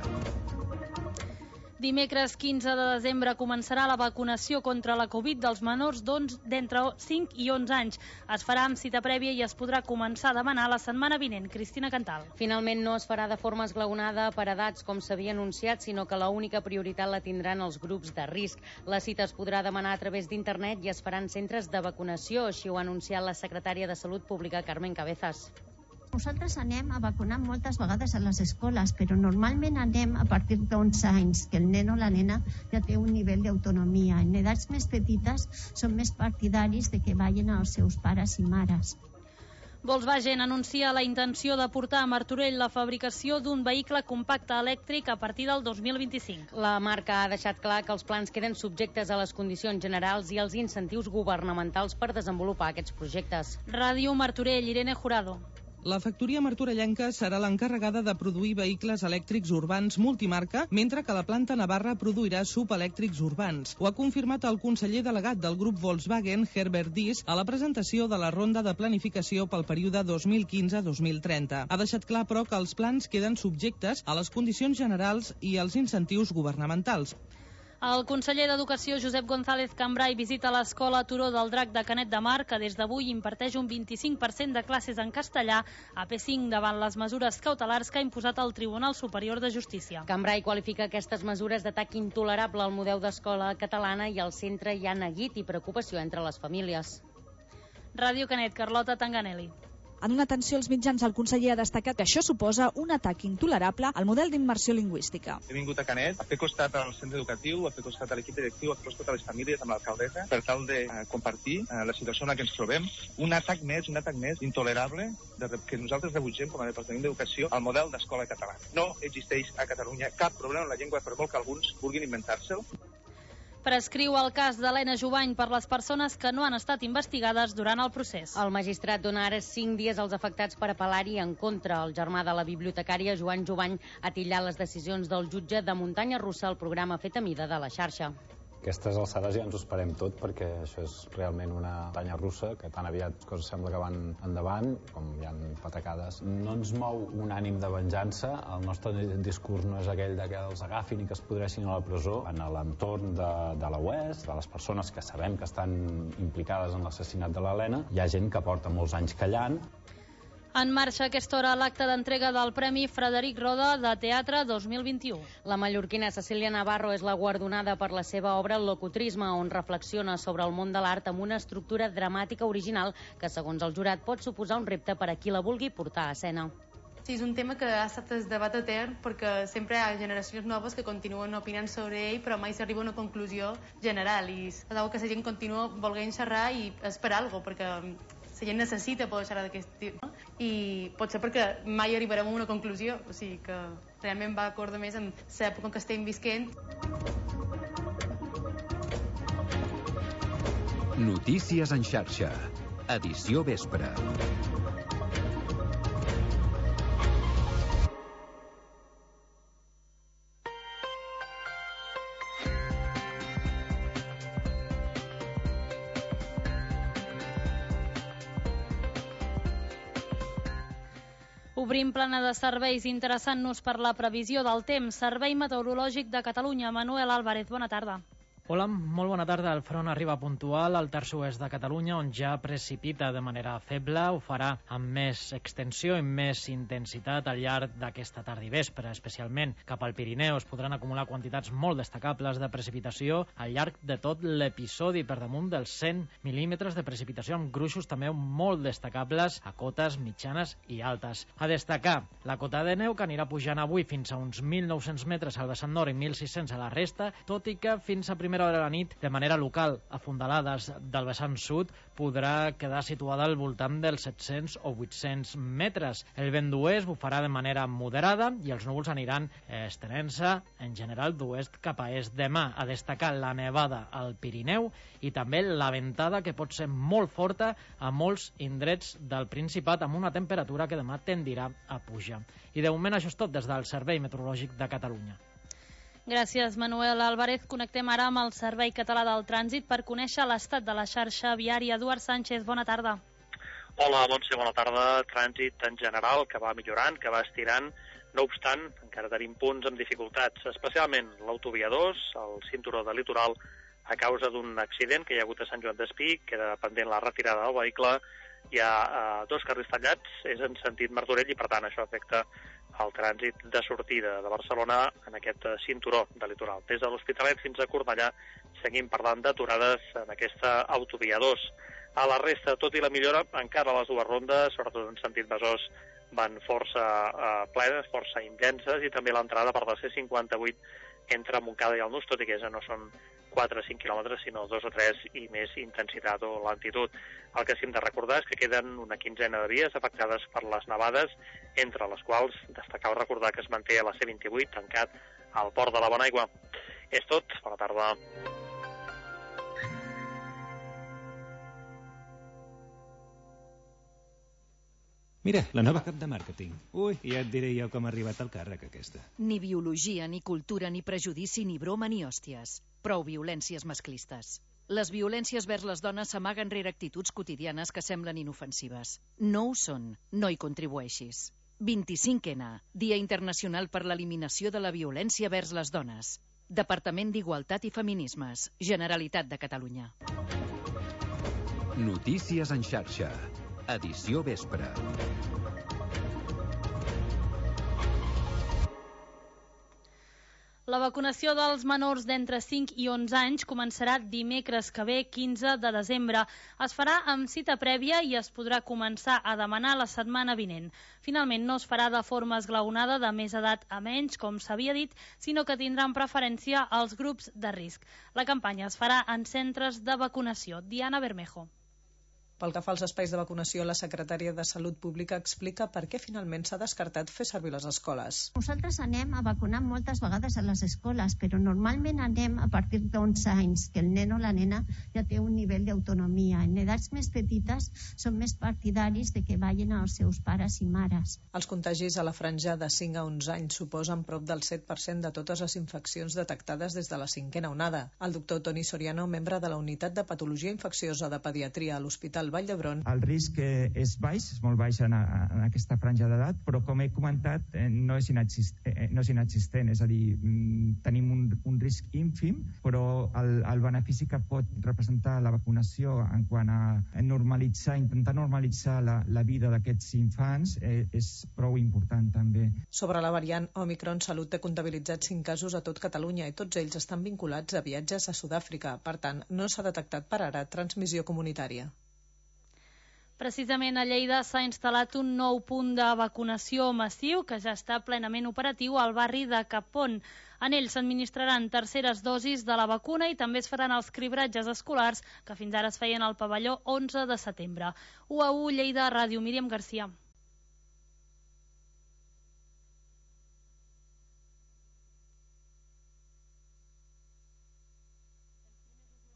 Speaker 1: Dimecres quinze de desembre començarà la vacunació contra la Covid dels menors d'entre cinc i onze anys. Es farà amb cita prèvia i es podrà començar a demanar la setmana vinent. Cristina Cantal.
Speaker 14: Finalment no es farà de forma esglaonada per edats, com s'havia anunciat, sinó que l'única prioritat la tindran els grups de risc. La cita es podrà demanar a través d'internet i es faran centres de vacunació, així ho ha anunciat la secretària de Salut Pública, Carmen Cabezas.
Speaker 15: Nosaltres anem a vacunar moltes vegades a les escoles, però normalment anem a partir d'onze anys, que el nen o la nena ja té un nivell d'autonomia. En edats més petites són més partidaris de que vagin als seus pares i mares.
Speaker 1: Volkswagen anuncia la intenció de portar a Martorell la fabricació d'un vehicle compacte elèctric a partir del dos mil vint-i-cinc.
Speaker 14: La marca ha deixat clar que els plans queden subjectes a les condicions generals i als incentius governamentals per desenvolupar aquests projectes.
Speaker 1: Ràdio Martorell, Irene Jurado.
Speaker 16: La factoria martorellenca serà l'encarregada de produir vehicles elèctrics urbans multimarca, mentre que la planta navarra produirà subelèctrics urbans. Ho ha confirmat el conseller delegat del grup Volkswagen, Herbert Diess, a la presentació de la ronda de planificació pel període dos mil quinze a dos mil trenta. Ha deixat clar, però, que els plans queden subjectes a les condicions generals i als incentius governamentals.
Speaker 1: El conseller d'Educació, Josep González Cambrai, visita l'escola Turó del Drac de Canet de Mar, que des d'avui imparteix un vint-i-cinc per cent de classes en castellà a P cinc davant les mesures cautelars que ha imposat el Tribunal Superior de Justícia.
Speaker 14: Cambrai qualifica aquestes mesures d'atac intolerable al model d'escola catalana i al centre hi ha neguit i preocupació entre les famílies.
Speaker 1: Ràdio Canet, Carlota Tanganelli.
Speaker 19: En una atenció als mitjans, el conseller ha destacat que això suposa un atac intolerable al model d'immersió lingüística.
Speaker 17: He vingut a Canet a fer costat al centre educatiu, a fer costat a l'equip directiu, a fer costat a les famílies, amb l'alcaldessa, per tal de uh, compartir uh, la situació en la que ens trobem. Un atac més, un atac més intolerable de, que nosaltres rebutgem com a Departament d'Educació al model d'escola catalana. No existeix a Catalunya cap problema amb la llengua, per molt que alguns vulguin inventar-se'l.
Speaker 1: Prescriu el cas d'Helena Jubany per les persones que no han estat investigades durant el procés.
Speaker 14: El magistrat dona ara cinc dies als afectats per apel·lar-hi en contra. El germà de la bibliotecària, Joan Jubany, ha titllat les decisions del jutge de muntanya russa al programa Fet a mida de la xarxa.
Speaker 6: Aquestes alçades ja ens ho esperem tot, perquè això és realment una muntanya russa que tan aviat les coses sembla que van endavant, com hi ha patacades. No ens mou un ànim de venjança. El nostre discurs no és aquell de que els agafin i que es podressin a la presó. En l'entorn de, de la U E S, de les persones que sabem que estan implicades en l'assassinat de l'Helena, hi ha gent que porta molts anys callant.
Speaker 1: En marxa a aquesta hora l'acte d'entrega del Premi Frederic Roda de Teatre dos mil vint-i-u.
Speaker 14: La mallorquina Cecília Navarro és la guardonada per la seva obra El locutrisme, on reflexiona sobre el món de l'art amb una estructura dramàtica original que, segons el jurat, pot suposar un repte per a qui la vulgui portar a escena.
Speaker 27: Sí, és un tema que ha estat el debat etern perquè sempre hi ha generacions noves que continuen opinant sobre ell però mai s'arriba a una conclusió general i és que la gent continua volent xerrar i és per alguna cosa, perquè la gent necessita poder xerrar d'aquest tipus. i potser perquè mai arribarem a una conclusió, o sigui que realment va acordar més amb l'època en què estem visquent.
Speaker 2: Notícies en xarxa. Edició vespre.
Speaker 1: Obrim plana de serveis, interessant-nos per la previsió del temps. Servei Meteorològic de Catalunya. Manuel Álvarez, bona tarda.
Speaker 7: Hola, molt bona tarda. El front arriba puntual al terç oest de Catalunya, on ja precipita de manera feble. Ho farà amb més extensió i més intensitat al llarg d'aquesta tarda i vespre. Especialment cap al Pirineu es podran acumular quantitats molt destacables de precipitació al llarg de tot l'episodi, per damunt dels cent mil·límetres de precipitació, amb gruixos també molt destacables a cotes mitjanes i altes. A destacar la cota de neu, que anirà pujant avui fins a uns mil nou-cents metres al vessant nord i mil sis-cents a la resta, tot i que fins a primera hora de la nit, de manera local, a fondalades del vessant sud, podrà quedar situada al voltant dels set-cents o vuit-cents metres. El vent d'oest bufarà de manera moderada i els núvols aniran estenent-se en general d'oest cap a est. Demà, a destacar la nevada al Pirineu i també la ventada, que pot ser molt forta a molts indrets del Principat, amb una temperatura que demà tendirà a pujar. I de moment això és tot des del Servei Meteorològic de Catalunya.
Speaker 1: Gràcies, Manuel Álvarez. Connectem ara amb el Servei Català del Trànsit per conèixer l'estat de la xarxa viària. Eduard Sánchez, bona tarda.
Speaker 8: Hola, Montse, bona tarda. Trànsit en general, que va millorant, que va estirant. No obstant, encara tenim punts amb dificultats, especialment l'autovia dos, el cinturó de litoral, a causa d'un accident que hi ha hagut a Sant Joan d'Espí, que era pendent la retirada del vehicle. Hi ha eh, dos carrils tallats, és en sentit Martorell, i per tant això afecta el trànsit de sortida de Barcelona en aquest cinturó de litoral. Des de l'Hospitalet fins a Cornellà seguim parlant d'aturades en aquesta autovia dos. A la resta, tot i la millora, encara les dues rondes, sobretot en sentit Besòs, van força eh, plenes, força intenses, i també l'entrada per la C cinquanta-vuit entre Montcada i el Nus, tot i que ja no són quatre o cinc quilòmetres, sinó dos o tres i més intensitat o lentitud. El que sí hem de recordar és que queden una quinzena de vies afectades per les nevades, entre les quals destacar o recordar que es manté a la C vint-i-vuit tancat al port de la Bonaigua. És tot, bona tarda.
Speaker 9: Mira, la nova cap de màrqueting. Ui, ja et diré jo com ha arribat al càrrec aquesta.
Speaker 13: Ni biologia, ni cultura, ni prejudici, ni broma, ni hòsties. Prou violències masclistes. Les violències vers les dones s'amaguen rere actituds quotidianes que semblen inofensives. No ho són. No hi contribueixis. vint-i-cinc ena, Dia Internacional per l'Eliminació de la Violència vers les Dones. Departament d'Igualtat i Feminismes. Generalitat de Catalunya.
Speaker 2: Notícies en xarxa. Edició vespre.
Speaker 1: La vacunació dels menors d'entre cinc i onze anys començarà dimecres que ve, quinze de desembre. Es farà amb cita prèvia i es podrà començar a demanar la setmana vinent. Finalment, no es farà de forma esglaonada de més edat a menys, com s'havia dit, sinó que tindran preferència als grups de risc. La campanya es farà en centres de vacunació. Diana Bermejo.
Speaker 18: Pel que fa als espais de vacunació, la secretària de Salut Pública explica per què finalment s'ha descartat fer servir les escoles.
Speaker 15: Nosaltres anem a vacunar moltes vegades a les escoles, però normalment anem a partir d'onze anys, que el nen o la nena ja té un nivell d'autonomia. En edats més petites són més partidaris de que vagin als seus pares i mares.
Speaker 18: Els contagis a la franja de cinc a onze anys suposen prop del set per cent de totes les infeccions detectades des de la cinquena onada. El doctor Toni Soriano, membre de la Unitat de Patologia Infecciosa de Pediatria a l'Hospital Vall d'Hebron.
Speaker 20: El risc és baix, és molt baix en, en aquesta franja d'edat, però com he comentat no és, inexist, no és inexistent, és a dir, tenim un, un risc ínfim, però el, el benefici que pot representar la vacunació en quant a normalitzar, intentar normalitzar la, la vida d'aquests infants eh, és prou important també.
Speaker 18: Sobre la variant Omicron, Salut té comptabilitzats cinc casos a tot Catalunya i tots ells estan vinculats a viatges a Sud-àfrica. Per tant, no s'ha detectat per ara transmissió comunitària.
Speaker 1: Precisament a Lleida s'ha instal·lat un nou punt de vacunació massiu que ja està plenament operatiu al barri de Capon. En ell s'administraran terceres dosis de la vacuna i també es faran els cribratges escolars que fins ara es feien al pavelló onze de setembre. u a u Lleida, Ràdio, Míriam Garcia.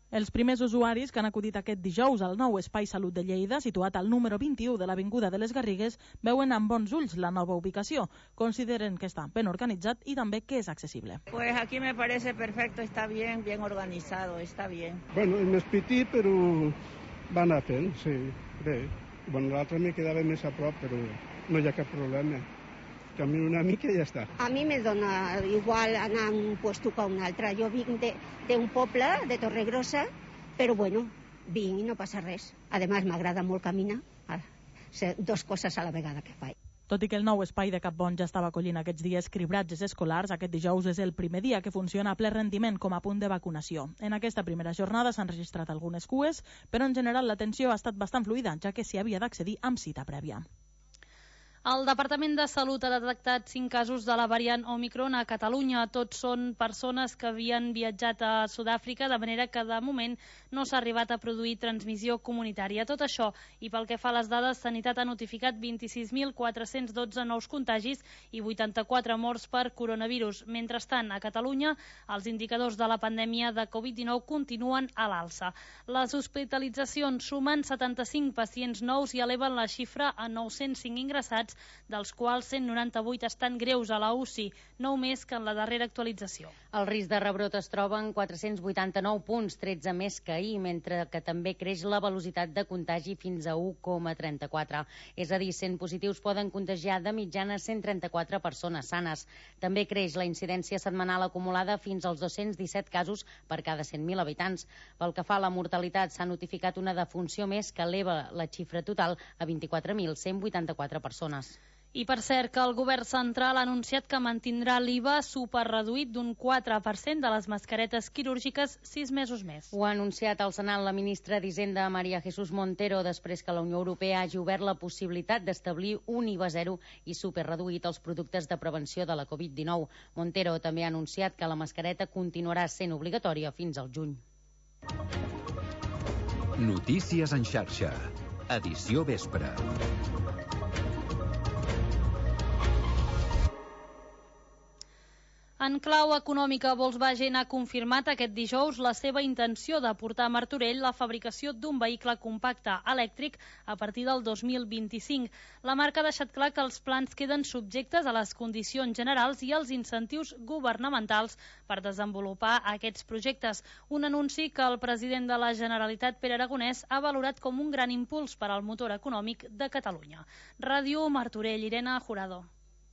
Speaker 10: Els primers usuaris que han acudit aquest dijous al nou Espai Salut de Lleida, situat al número vint-i-u de l'Avinguda de les Garrigues, veuen amb bons ulls la nova ubicació. Consideren que està ben organitzat i també que és accessible.
Speaker 11: Pues aquí me parece perfecto, está bien, bien organizado, está bien.
Speaker 21: Bueno, és més petit, però va anar fent, sí, bé. Bueno, l'altre me quedava més a prop, però no hi ha cap problema. Camino una mica i ja està.
Speaker 22: A mi me dona igual anar a un puesto que a un altre. Jo vinc d'un poble, de Torregrossa, però bueno, vinc i no passa res. A més, m'agrada molt caminar, dos coses a la vegada que faig.
Speaker 10: Tot i que el nou espai de Capbon ja estava acollint aquests dies cribratges escolars, aquest dijous és el primer dia que funciona a ple rendiment com a punt de vacunació. En aquesta primera jornada s'han registrat algunes cues, però en general l'atenció ha estat bastant fluida, ja que s'hi havia d'accedir amb cita prèvia.
Speaker 1: El Departament de Salut ha detectat cinc casos de la variant Omicron a Catalunya. Tots són persones que havien viatjat a Sud-àfrica, de manera que de moment no s'ha arribat a produir transmissió comunitària. Tot això, i pel que fa a les dades, Sanitat ha notificat vint-i-sis mil quatre-cents dotze nous contagis i vuitanta-quatre morts per coronavirus. Mentrestant, a Catalunya, els indicadors de la pandèmia de Covid dinou continuen a l'alça. Les hospitalitzacions sumen setanta-cinc pacients nous i eleven la xifra a nou-cents cinc ingressats, dels quals cent noranta-vuit estan greus a la U C I, nou més que en la darrera actualització.
Speaker 14: El risc de rebrot es troba en quatre-cents vuitanta-nou punts, tretze més que ahir, mentre que també creix la velocitat de contagi fins a u coma trenta-quatre. És a dir, cent positius poden contagiar de mitjana cent trenta-quatre persones sanes. També creix la incidència setmanal acumulada fins als dos-cents disset casos per cada cent mil habitants. Pel que fa a la mortalitat, s'ha notificat una defunció més que eleva la xifra total a vint-i-quatre mil cent vuitanta-quatre persones.
Speaker 1: I per cert que el govern central ha anunciat que mantindrà l'I V A superreduït d'un quatre per cent de les mascaretes quirúrgiques sis mesos més.
Speaker 14: Ho ha anunciat al Senat la ministra d'Hisenda María Jesús Montero després que la Unió Europea hagi obert la possibilitat d'establir un I V A zero i superreduït als productes de prevenció de la Covid dinou. Montero també ha anunciat que la mascareta continuarà sent obligatòria fins al juny.
Speaker 2: Notícies en xarxa. Edició vespre.
Speaker 1: En clau econòmica, Volkswagen ha confirmat aquest dijous la seva intenció de portar a Martorell la fabricació d'un vehicle compacte elèctric a partir del dos mil vint-i-cinc. La marca ha deixat clar que els plans queden subjectes a les condicions generals i als incentius governamentals per desenvolupar aquests projectes. Un anunci que el president de la Generalitat, Pere Aragonès, ha valorat com un gran impuls per al motor econòmic de Catalunya. Ràdio Martorell, Irene Jurado.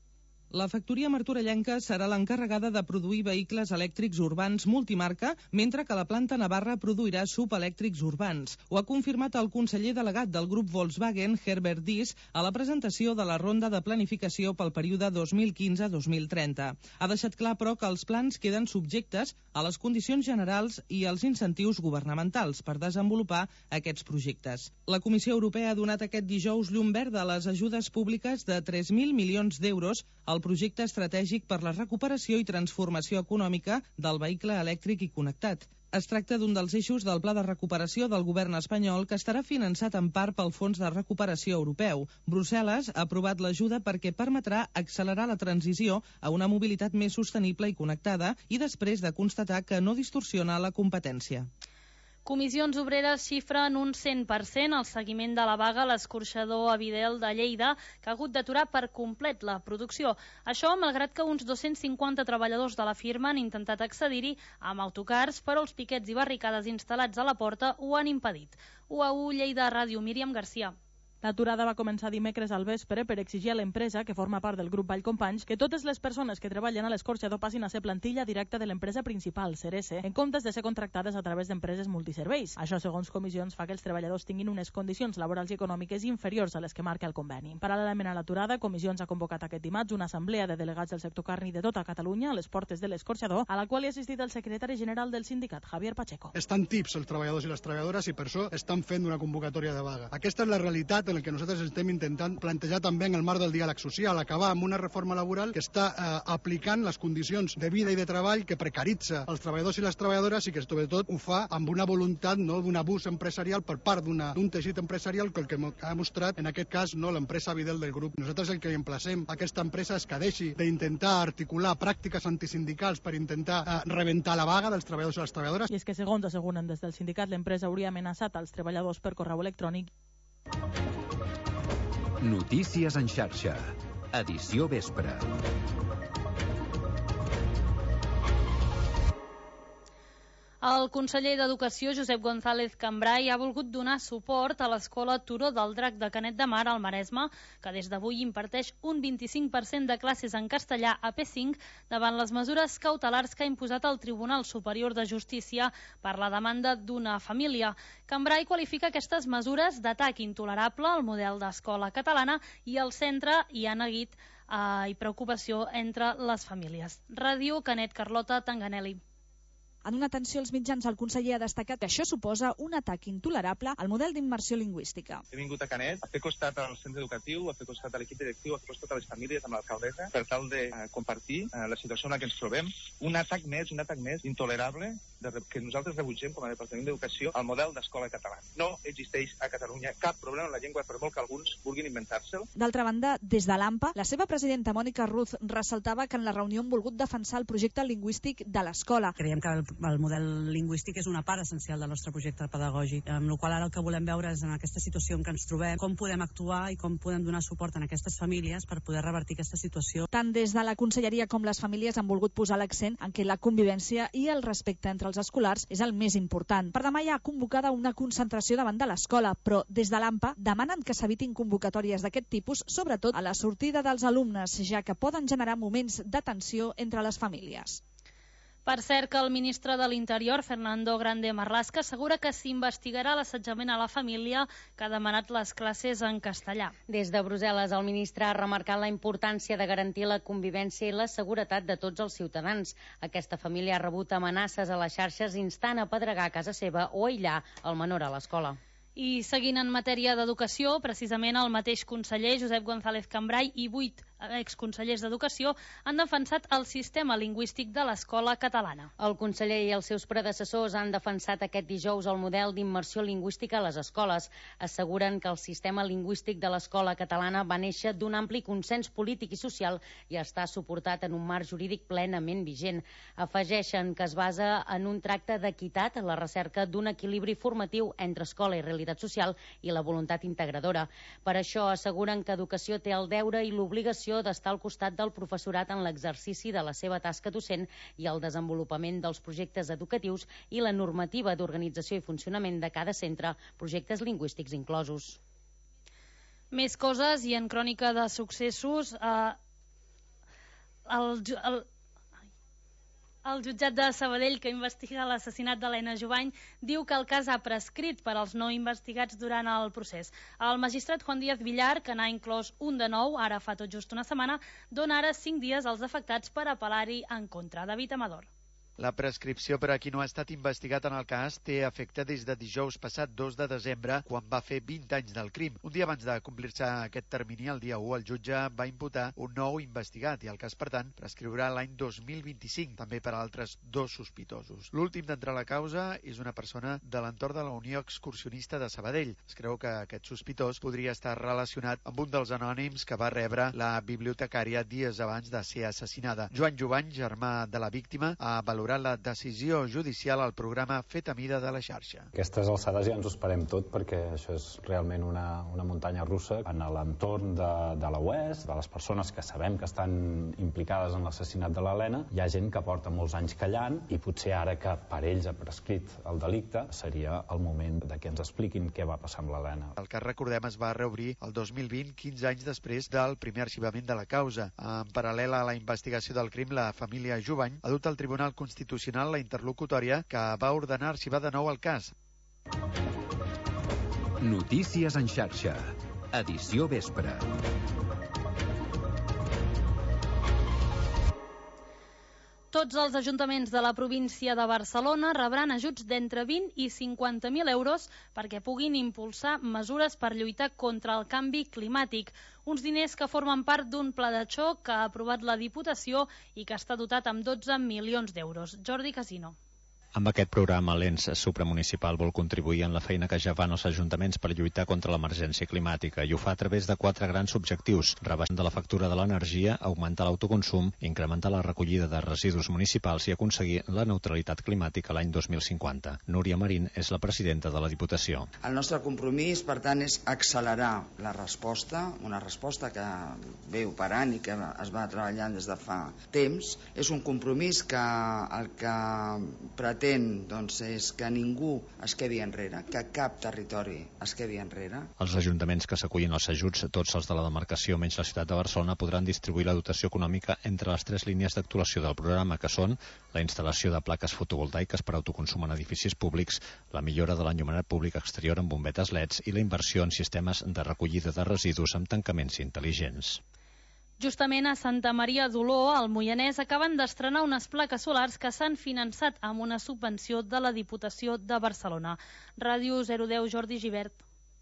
Speaker 16: La factoria martorellenca serà l'encarregada de produir vehicles elèctrics urbans multimarca, mentre que la planta navarra produirà subelèctrics urbans. Ho ha confirmat el conseller delegat del grup Volkswagen, Herbert Diess, a la presentació de la ronda de planificació pel període dos mil quinze a dos mil trenta. Ha deixat clar, però, que els plans queden subjectes a les condicions generals i als incentius governamentals per desenvolupar aquests projectes. La Comissió Europea ha donat aquest dijous llum verd a les ajudes públiques de tres mil milions d'euros al projecte estratègic per la recuperació i transformació econòmica del vehicle elèctric i connectat. Es tracta d'un dels eixos del Pla de Recuperació del govern espanyol que estarà finançat en part pel Fons de Recuperació Europeu. Brussel·les ha aprovat l'ajuda perquè permetrà accelerar la transició a una mobilitat més sostenible i connectada i després de constatar que no distorsiona la competència.
Speaker 1: Comissions Obreres xifra en un cent per cent el seguiment de la vaga a l'escorxador Avidel de Lleida, que ha hagut d'aturar per complet la producció. Això, malgrat que uns dos-cents cinquanta treballadors de la firma han intentat accedir-hi amb autocars, però els piquets i barricades instal·lats a la porta ho han impedit. U A U Lleida Ràdio, Míriam Garcia.
Speaker 10: L'aturada va començar dimecres al vespre per exigir a l'empresa, que forma part del grup Vallcompanys, que totes les persones que treballen a l'escorxador passin a ser plantilla directa de l'empresa principal, Cerese, en comptes de ser contractades a través d'empreses multiserveis. Això, segons comissions, fa que els treballadors tinguin unes condicions laborals i econòmiques inferiors a les que marca el conveni. Paral·lelament a l'aturada, Comissions ha convocat aquest dimarts una assemblea de delegats del sector carni de tota Catalunya a les portes de l'escorxador, a la qual hi ha assistit el secretari general del sindicat, Javier Pacheco.
Speaker 24: Estan tips els treballadors i les treballadores i per això estan fent una convocatòria de vaga. Aquesta és la realitat
Speaker 3: en el que nosaltres estem intentant plantejar també en el marc del diàleg social, acabar amb una reforma laboral que està eh, aplicant les condicions de vida i de treball que precaritza els treballadors i les treballadores i que sobretot ho fa amb una voluntat no, d'un abús empresarial per part d'un teixit empresarial que el que ha mostrat en aquest cas no l'empresa Videl del grup. Nosaltres el que emplacem a aquesta empresa és que deixi d'intentar articular pràctiques antisindicals per intentar eh, rebentar la vaga dels treballadors i les treballadores.
Speaker 10: I és que segons asseguren des del sindicat, l'empresa hauria amenaçat als treballadors per correu electrònic.
Speaker 2: Notícies en xarxa. Edició vespre.
Speaker 1: El conseller d'Educació, Josep González Cambray, ha volgut donar suport a l'Escola Turó del Drac de Canet de Mar, al Maresme, que des d'avui imparteix un vint-i-cinc per cent de classes en castellà a P cinc davant les mesures cautelars que ha imposat el Tribunal Superior de Justícia per la demanda d'una família. Cambray qualifica aquestes mesures d'atac intolerable al model d'escola catalana i al centre hi ha neguit eh, i preocupació entre les famílies. Ràdio Canet, Carlota Tanganelli.
Speaker 19: En una atenció als mitjans, el conseller ha destacat que això suposa un atac intolerable al model d'immersió lingüística.
Speaker 17: He vingut a Canet a fer costat al centre educatiu, a fer costat a l'equip directiu, a fer costat a les famílies amb l'alcaldessa per tal de eh, compartir eh, la situació en la que ens trobem. Un atac més, un atac més intolerable de, que nosaltres rebutgem com a Departament d'Educació al model d'escola catalana. No existeix a Catalunya cap problema amb la llengua per molt que alguns vulguin inventar-se'l.
Speaker 19: D'altra banda, des de l'AMPA, la seva presidenta Mònica Ruz ressaltava que en la reunió han volgut defensar el projecte lingüístic de l'escola.
Speaker 4: Creiem que el el model lingüístic és una part essencial del nostre projecte pedagògic, amb la qual ara el que volem veure és en aquesta situació en què ens trobem, com podem actuar i com podem donar suport a aquestes famílies per poder revertir aquesta situació.
Speaker 19: Tant des de la Conselleria com les famílies han volgut posar l'accent en què la convivència i el respecte entre els escolars és el més important. Per demà hi ha convocada una concentració davant de l'escola, però des de l'AMPA demanen que s'evitin convocatòries d'aquest tipus, sobretot a la sortida dels alumnes, ja que poden generar moments de tensió entre les famílies.
Speaker 1: Per cert, que el ministre de l'Interior, Fernando Grande Marlaska, assegura que s'investigarà l'assetjament a la família que ha demanat les classes en castellà.
Speaker 14: Des de Brussel·les, el ministre ha remarcat la importància de garantir la convivència i la seguretat de tots els ciutadans. Aquesta família ha rebut amenaces a les xarxes instant a pedregar a casa seva o aïllar el menor a l'escola.
Speaker 1: I seguint en matèria d'educació, precisament el mateix conseller, Josep González Cambray, i vuit exconsellers d'Educació han defensat el sistema lingüístic de l'escola catalana.
Speaker 14: El conseller i els seus predecessors han defensat aquest dijous el model d'immersió lingüística a les escoles. Asseguren que el sistema lingüístic de l'escola catalana va néixer d'un ampli consens polític i social i està suportat en un marc jurídic plenament vigent. Afegeixen que es basa en un tracte d'equitat, la recerca d'un equilibri formatiu entre escola i realitat social i la voluntat integradora. Per això asseguren que Educació té el deure i l'obligació d'estar al costat del professorat en l'exercici de la seva tasca docent i el desenvolupament dels projectes educatius i la normativa d'organització i funcionament de cada centre, projectes lingüístics inclosos.
Speaker 1: Més coses i en crònica de successos, eh, el, el El jutjat de Sabadell, que investiga l'assassinat d'Helena Jubany, diu que el cas ha prescrit per als no investigats durant el procés. El magistrat Juan Díaz Villar, que n'ha inclòs un de nou, ara fa tot just una setmana, dona ara cinc dies als afectats per apel·lar-hi en contra. David Amador.
Speaker 5: La prescripció per a qui no ha estat investigat en el cas té efecte des de dijous passat dos de desembre, quan va fer vint anys del crim. Un dia abans de complir-se aquest termini, el dia u, el jutge va imputar un nou investigat i el cas, per tant, prescriurà l'any dos mil vint-i-cinc, també per a altres dos sospitosos. L'últim d'entrar a la causa és una persona de l'entorn de la Unió Excursionista de Sabadell. Es creu que aquest sospitós podria estar relacionat amb un dels anònims que va rebre la bibliotecària dies abans de ser assassinada. Joan Jubany, germà de la víctima, ha valorat la decisió judicial al programa Fet a mida de la xarxa.
Speaker 6: A aquestes alçades ja ens ho esperem tot, perquè això és realment una, una muntanya russa en l'entorn de, de la U E S, de les persones que sabem que estan implicades en l'assassinat de l'Helena. Hi ha gent que porta molts anys callant i potser ara que per ells ha prescrit el delicte seria el moment de que ens expliquin què va passar amb l'Helena.
Speaker 5: El cas, recordem, es va reobrir el dos mil vint, quinze anys després del primer arxivament de la causa. En paral·lel a la investigació del crim, la família Jubany ha dut al Tribunal Constitucional Constitucional la interlocutòria que va ordenar arxivar de nou el cas.
Speaker 2: Notícies en xarxa. Edició vespre.
Speaker 1: Tots els ajuntaments de la província de Barcelona rebran ajuts d'entre vint i cinquanta mil euros perquè puguin impulsar mesures per lluitar contra el canvi climàtic. Uns diners que formen part d'un pla de xoc que ha aprovat la Diputació i que està dotat amb dotze milions d'euros. Jordi Casino.
Speaker 7: Amb aquest programa, l'ens supramunicipal vol contribuir en la feina que ja fan els ajuntaments per lluitar contra l'emergència climàtica i ho fa a través de quatre grans objectius: rebaixar de la factura de l'energia, augmentar l'autoconsum, incrementar la recollida de residus municipals i aconseguir la neutralitat climàtica l'any dos mil cinquanta. Núria Marín és la presidenta de la Diputació.
Speaker 12: El nostre compromís, per tant, és accelerar la resposta, una resposta que ve operant i que es va treballant des de fa temps. És un compromís que el que pretén doncs, és que ningú es quedi enrere, que cap territori es quedi enrere.
Speaker 7: Els ajuntaments que s'acullen als ajuts, tots els de la demarcació menys la ciutat de Barcelona, podran distribuir la dotació econòmica entre les tres línies d'actuació del programa, que són la instal·lació de plaques fotovoltaiques per autoconsum en edificis públics, la millora de l'enllumenat públic exterior amb bombetes L E Ds i la inversió en sistemes de recollida de residus amb tancaments intel·ligents.
Speaker 1: Justament a Santa Maria d'Oló, al Moianès, acaben d'estrenar unes plaques solars que s'han finançat amb una subvenció de la Diputació de Barcelona. Ràdio zero deu, Jordi Givert.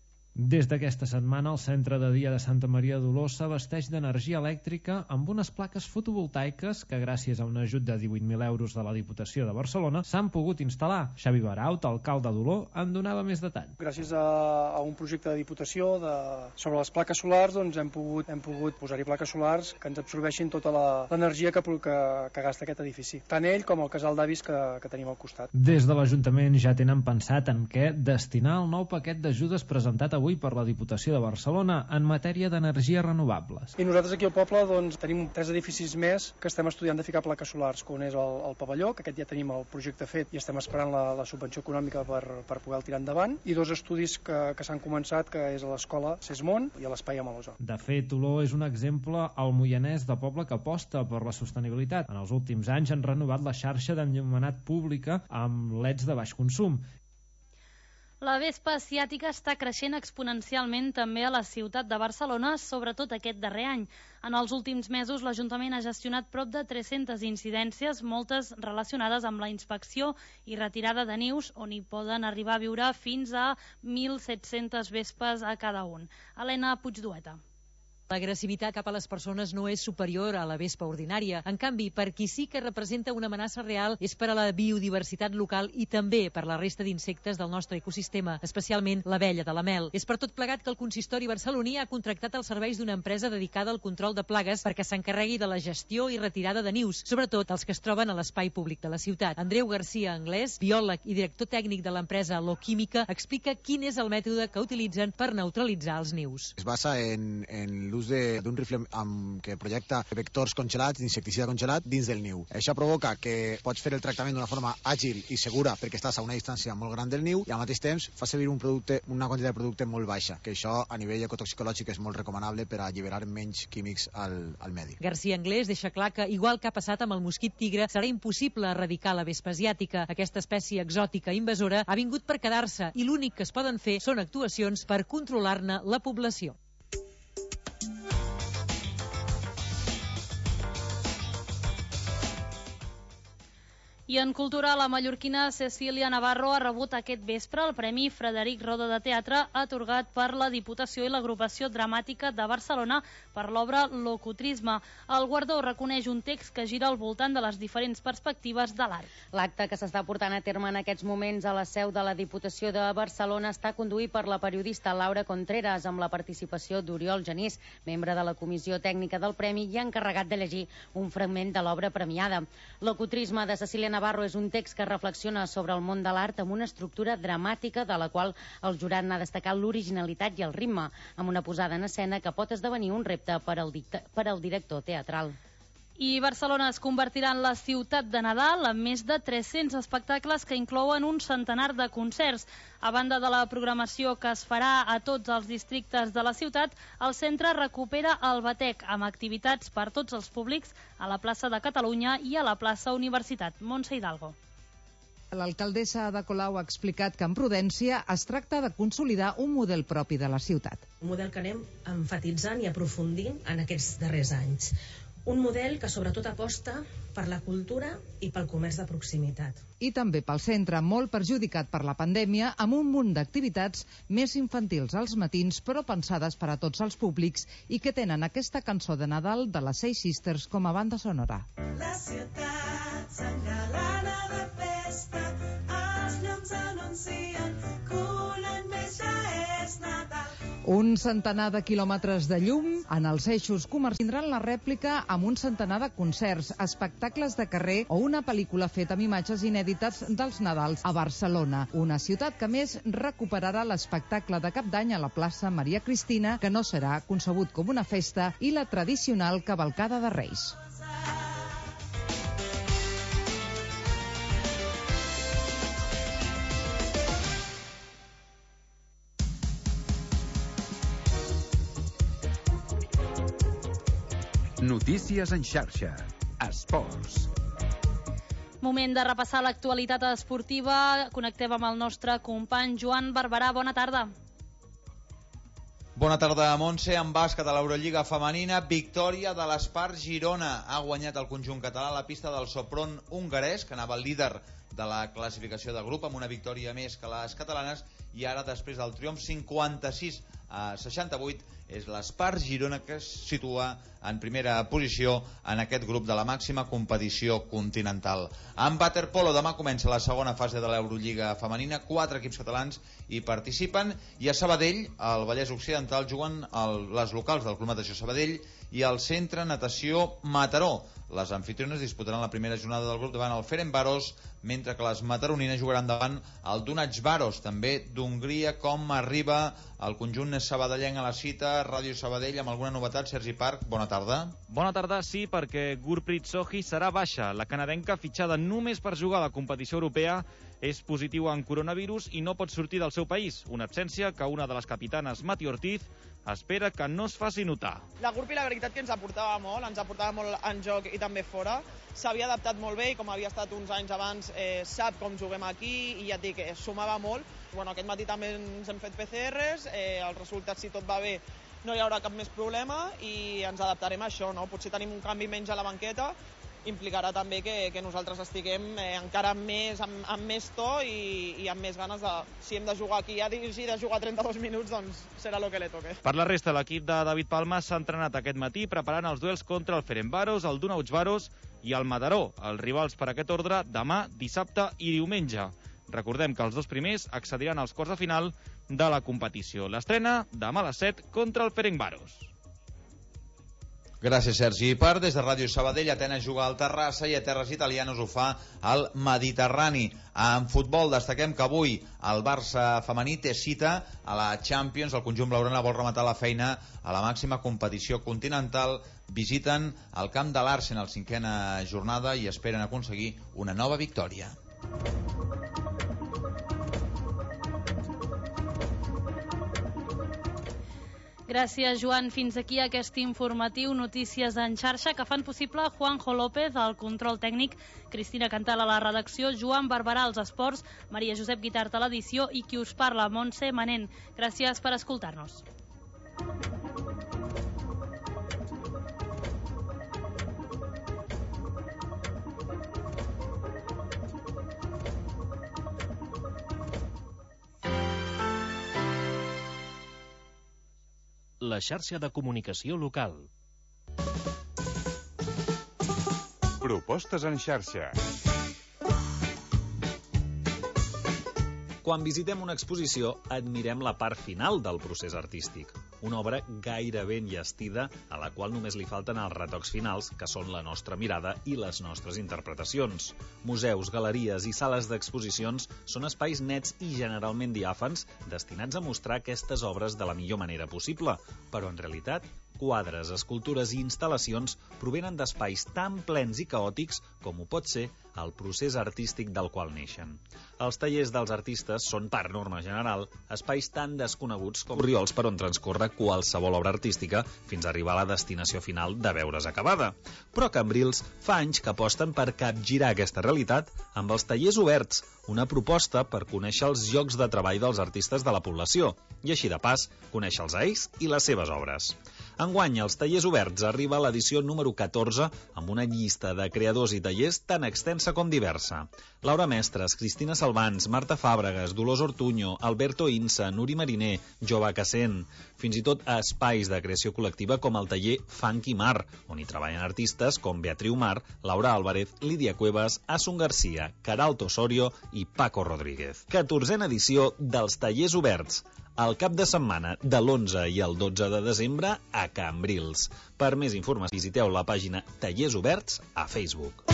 Speaker 23: Des d'aquesta setmana, el centre de dia de Santa Maria d'Oló s'abasteix d'energia elèctrica amb unes plaques fotovoltaiques que, gràcies a un ajut de divuit mil euros de la Diputació de Barcelona, s'han pogut instal·lar. Xavi Baraut, alcalde d'Oló, en donava més detall.
Speaker 24: Gràcies a, a un projecte de Diputació de, sobre les plaques solars, doncs hem pogut, hem pogut posar-hi plaques solars que ens absorbeixin tota l'energia que, que, que gasta aquest edifici. Tant ell com el casal d'avis que, que tenim al costat.
Speaker 23: Des de l'Ajuntament ja tenen pensat en què destinar el nou paquet d'ajudes presentat avui avui per la Diputació de Barcelona en matèria d'energies renovables.
Speaker 24: I nosaltres aquí al poble doncs, tenim tres edificis més que estem estudiant de ficar plaques solars, que un és el, el pavelló, que aquest ja tenim el projecte fet i estem esperant la, la subvenció econòmica per, per poder el tirar endavant, i dos estudis que, que s'han començat, que és a l'escola Sesmont i a l'espai Amalosó.
Speaker 23: De fet, Oló és un exemple al Moianès de poble que aposta per la sostenibilitat. En els últims anys han renovat la xarxa d'enllumenat pública amb L E Ds de baix consum.
Speaker 1: La vespa asiàtica està creixent exponencialment també a la ciutat de Barcelona, sobretot aquest darrer any. En els últims mesos, l'Ajuntament ha gestionat prop de tres-centes incidències, moltes relacionades amb la inspecció i retirada de nius, on hi poden arribar a viure fins a mil set-centes vespes a cada un. Helena Puigdueta.
Speaker 25: L'agressivitat cap a les persones no és superior a la vespa ordinària. En canvi, per qui sí que representa una amenaça real és per a la biodiversitat local i també per la resta d'insectes del nostre ecosistema, especialment l'abella de la mel. És per tot plegat que el consistori barceloní ha contractat els serveis d'una empresa dedicada al control de plagues perquè s'encarregui de la gestió i retirada de nius, sobretot els que es troben a l'espai públic de la ciutat. Andreu García Anglès, biòleg i director tècnic de l'empresa Loquímica, explica quin és el mètode que utilitzen per neutralitzar els nius.
Speaker 26: Es basa en, en l'ús d'un rifle amb, que projecta vectors congelats, insecticida congelat, dins del niu. Això provoca que pots fer el tractament d'una forma àgil i segura perquè estàs a una distància molt gran del niu i al mateix temps fa servir un producte, una quantitat de producte molt baixa, que això a nivell ecotoxicològic és molt recomanable per alliberar menys químics al, al medi.
Speaker 25: García Anglès deixa clar que, igual que ha passat amb el mosquit tigre, serà impossible erradicar la vespa asiàtica. Aquesta espècie exòtica invasora ha vingut per quedar-se i l'únic que es poden fer són actuacions per controlar-ne la població.
Speaker 1: I en cultura, la mallorquina Cecília Navarro ha rebut aquest vespre el Premi Frederic Roda de Teatre atorgat per la Diputació i l'Agrupació Dramàtica de Barcelona per l'obra Locutrisme. El guardó reconeix un text que gira al voltant de les diferents perspectives de l'art.
Speaker 14: L'acte que s'està portant a terme en aquests moments a la seu de la Diputació de Barcelona està conduït per la periodista Laura Contreras amb la participació d'Oriol Genís, membre de la Comissió Tècnica del Premi i encarregat de llegir un fragment de l'obra premiada. Locutrisme de Cecília Navarro és un text que reflexiona sobre el món de l'art amb una estructura dramàtica de la qual el jurat n'ha destacat l'originalitat i el ritme, amb una posada en escena que pot esdevenir un repte per al, per al director teatral.
Speaker 1: I Barcelona es convertirà en la ciutat de Nadal amb més de tres-cents espectacles que inclouen un centenar de concerts. A banda de la programació que es farà a tots els districtes de la ciutat, el centre recupera el Batec amb activitats per tots els públics a la plaça de Catalunya i a la plaça Universitat. Montse Hidalgo.
Speaker 27: L'alcaldessa Ada Colau ha explicat que en Prudència es tracta de consolidar un model propi de la ciutat.
Speaker 28: Un model que anem emfatitzant i aprofundint en aquests darrers anys.
Speaker 8: Un model que sobretot aposta per la cultura i pel comerç de proximitat.
Speaker 27: I també pel centre, molt perjudicat per la pandèmia, amb un munt d'activitats més infantils als matins, però pensades per a tots els públics i que tenen aquesta cançó de Nadal de les Seis Sisters com a banda sonora.
Speaker 9: La ciutat s'engalana de festa, els llums anuncien que un any més ja és Nadal.
Speaker 27: Un centenar de quilòmetres de llum en els eixos comercials tindran la rèplica amb un centenar de concerts, espectacles de carrer o una pel·lícula feta amb imatges inèdites dels Nadals a Barcelona, una ciutat que més recuperarà l'espectacle de Cap d'Any a la plaça Maria Cristina, que no serà concebut com una festa, i la tradicional cavalcada de Reis.
Speaker 2: Notícies en xarxa. Esports.
Speaker 1: Moment de repassar l'actualitat esportiva. Connectem amb el nostre company Joan Barberà. Bona tarda.
Speaker 11: Bona tarda, Montse. En bàsquet a l'Eurolliga femenina, victòria de l'Espart Girona. Ha guanyat el conjunt català a la pista del Sopron hongarès, que anava líder de la classificació de grup, amb una victòria més que les catalanes, i ara, després del triomf cinquanta-sis a seixanta-vuit, és l'Espart Girona que es situa en primera posició en aquest grup de la màxima competició continental. En waterpolo, demà comença la segona fase de l'Eurolliga femenina. Quatre equips catalans hi participen, i a Sabadell, al Vallès Occidental, juguen el, les locals del Club Natació Sabadell i el Centre Natació Mataró. Les anfitriones disputaran la primera jornada del grup davant el Ferencváros, mentre que les mataronines jugaran davant el Dunatsvaros, també d'Hongria. Com arriba el conjunt sabadellenc a la cita? Ràdio Sabadell, amb alguna novetat. Sergi Parc, bona tarda.
Speaker 13: Bona tarda, sí, perquè Gurpreet Sohi serà baixa. La canadenca, fitxada només per jugar a la competició europea, és positiu en coronavirus i no pot sortir del seu país. Una absència que una de les capitanes, Mati Ortiz, espera que no es faci notar.
Speaker 15: La Gurpi, la veritat que ens aportava molt, ens aportava molt en joc i també fora. S'havia adaptat molt bé i, com havia estat uns anys abans, eh, sap com juguem aquí i ja et dic, eh, sumava molt. Bueno, aquest matí també ens hem fet P C Rs, eh, el resultat, si tot va bé, no hi haurà cap més problema i ens adaptarem a això, no? Potser tenim un canvi menys a la banqueta, implicarà també que, que nosaltres estiguem eh, encara més, amb, amb més to i, i amb més ganes de... Si hem de jugar aquí a dirigir, de jugar trenta-dos minuts, doncs serà el que li toque.
Speaker 13: Per la resta, l'equip de David Palma s'ha entrenat aquest matí preparant els duels contra el Ferencváros, el Dunatsvaros i el Mataró, els rivals per aquest ordre demà, dissabte i diumenge. Recordem que els dos primers accediran als quarts de final de la competició. L'estrena demà a les set contra el Ferencváros.
Speaker 11: Gràcies, Sergi. Per des de Ràdio Sabadell, Atenes juga al Terrassa i a Terres Italianos ho fa al Mediterrani. En futbol destaquem que avui el Barça femení té cita a la Champions. El conjunt blaugrana vol rematar la feina a la màxima competició continental. Visiten el camp de l'Arsenal, cinquena jornada, i esperen aconseguir una nova victòria.
Speaker 1: Gràcies, Joan. Fins aquí aquest informatiu Notícies en xarxa que fan possible Juanjo López al control tècnic, Cristina Cantal a la redacció, Joan Barberà als esports, Maria Josep Guitart a l'edició i qui us parla, Montse Manent. Gràcies per escoltar-nos.
Speaker 18: La xarxa de comunicació local.
Speaker 20: Propostes en xarxa.
Speaker 28: Quan visitem una exposició, admirem la part final del procés artístic. Una obra gairebé enllestida a la qual només li falten els retocs finals, que són la nostra mirada i les nostres interpretacions. Museus, galeries i sales d'exposicions són espais nets i generalment diàfans destinats a mostrar aquestes obres de la millor manera possible, però en realitat quadres, escultures i instal·lacions provenen d'espais tan plens i caòtics com ho pot ser el procés artístic del qual neixen. Els tallers dels artistes són, per norma general, espais tan desconeguts com riols per on transcorre qualsevol obra artística fins a arribar a la destinació final de veure's acabada. Però Cambrils fa anys que aposten per capgirar aquesta realitat amb els tallers oberts, una proposta per conèixer els llocs de treball dels artistes de la població i, així de pas, conèixer els a ells i les seves obres. Enguany, als Tallers Oberts arriba l'edició número catorze amb una llista de creadors i tallers tan extensa com diversa. Laura Mestres, Cristina Salvans, Marta Fàbregas, Dolors Ortuño, Alberto Insa, Nuri Mariner, Jova Cassent, fins i tot a espais de creació col·lectiva com el taller Funky Mar, on hi treballen artistes com Beatriu Mar, Laura Álvarez, Lídia Cuevas, Asun García, Caralto Osorio i Paco Rodríguez. catorzena edició dels Tallers Oberts, el cap de setmana de l'onze i el dotze de desembre a Cambrils. Per més informació, visiteu la pàgina Tallers Oberts a Facebook.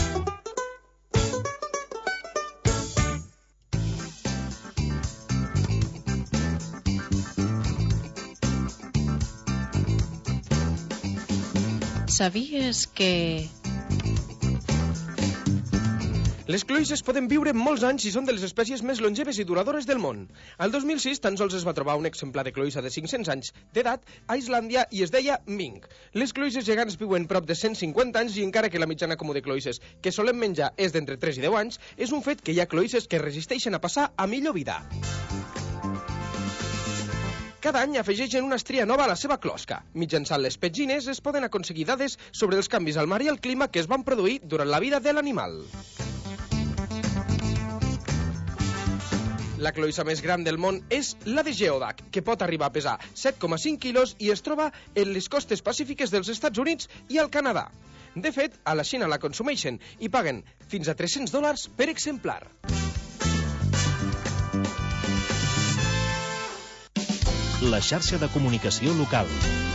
Speaker 3: Sabies que...
Speaker 4: Les cloïsses poden viure molts anys i són de les espècies més longeves i duradores del món. El dos mil sis tan sols es va trobar un exemplar de cloïssa de cinc-cents anys d'edat a Islàndia i es deia Mink. Les cloïsses gegants viuen prop de cent cinquanta anys i encara que la mitjana comú de cloïsses que solem menjar és d'entre tres i deu anys, és un fet que hi ha cloïsses que resisteixen a passar a millor vida. Cada any afegeixen una estria nova a la seva closca. Mitjançant les petgines es poden aconseguir dades sobre els canvis al mar i al clima que es van produir durant la vida de l'animal. La cloïssa més gran del món és la de Geodag, que pot arribar a pesar set coma cinc quilos i es troba en les costes pacífiques dels Estats Units i al Canadà. De fet, a la Xina la consumeixen i paguen fins a tres-cents dòlars per exemplar.
Speaker 18: La xarxa de comunicació local.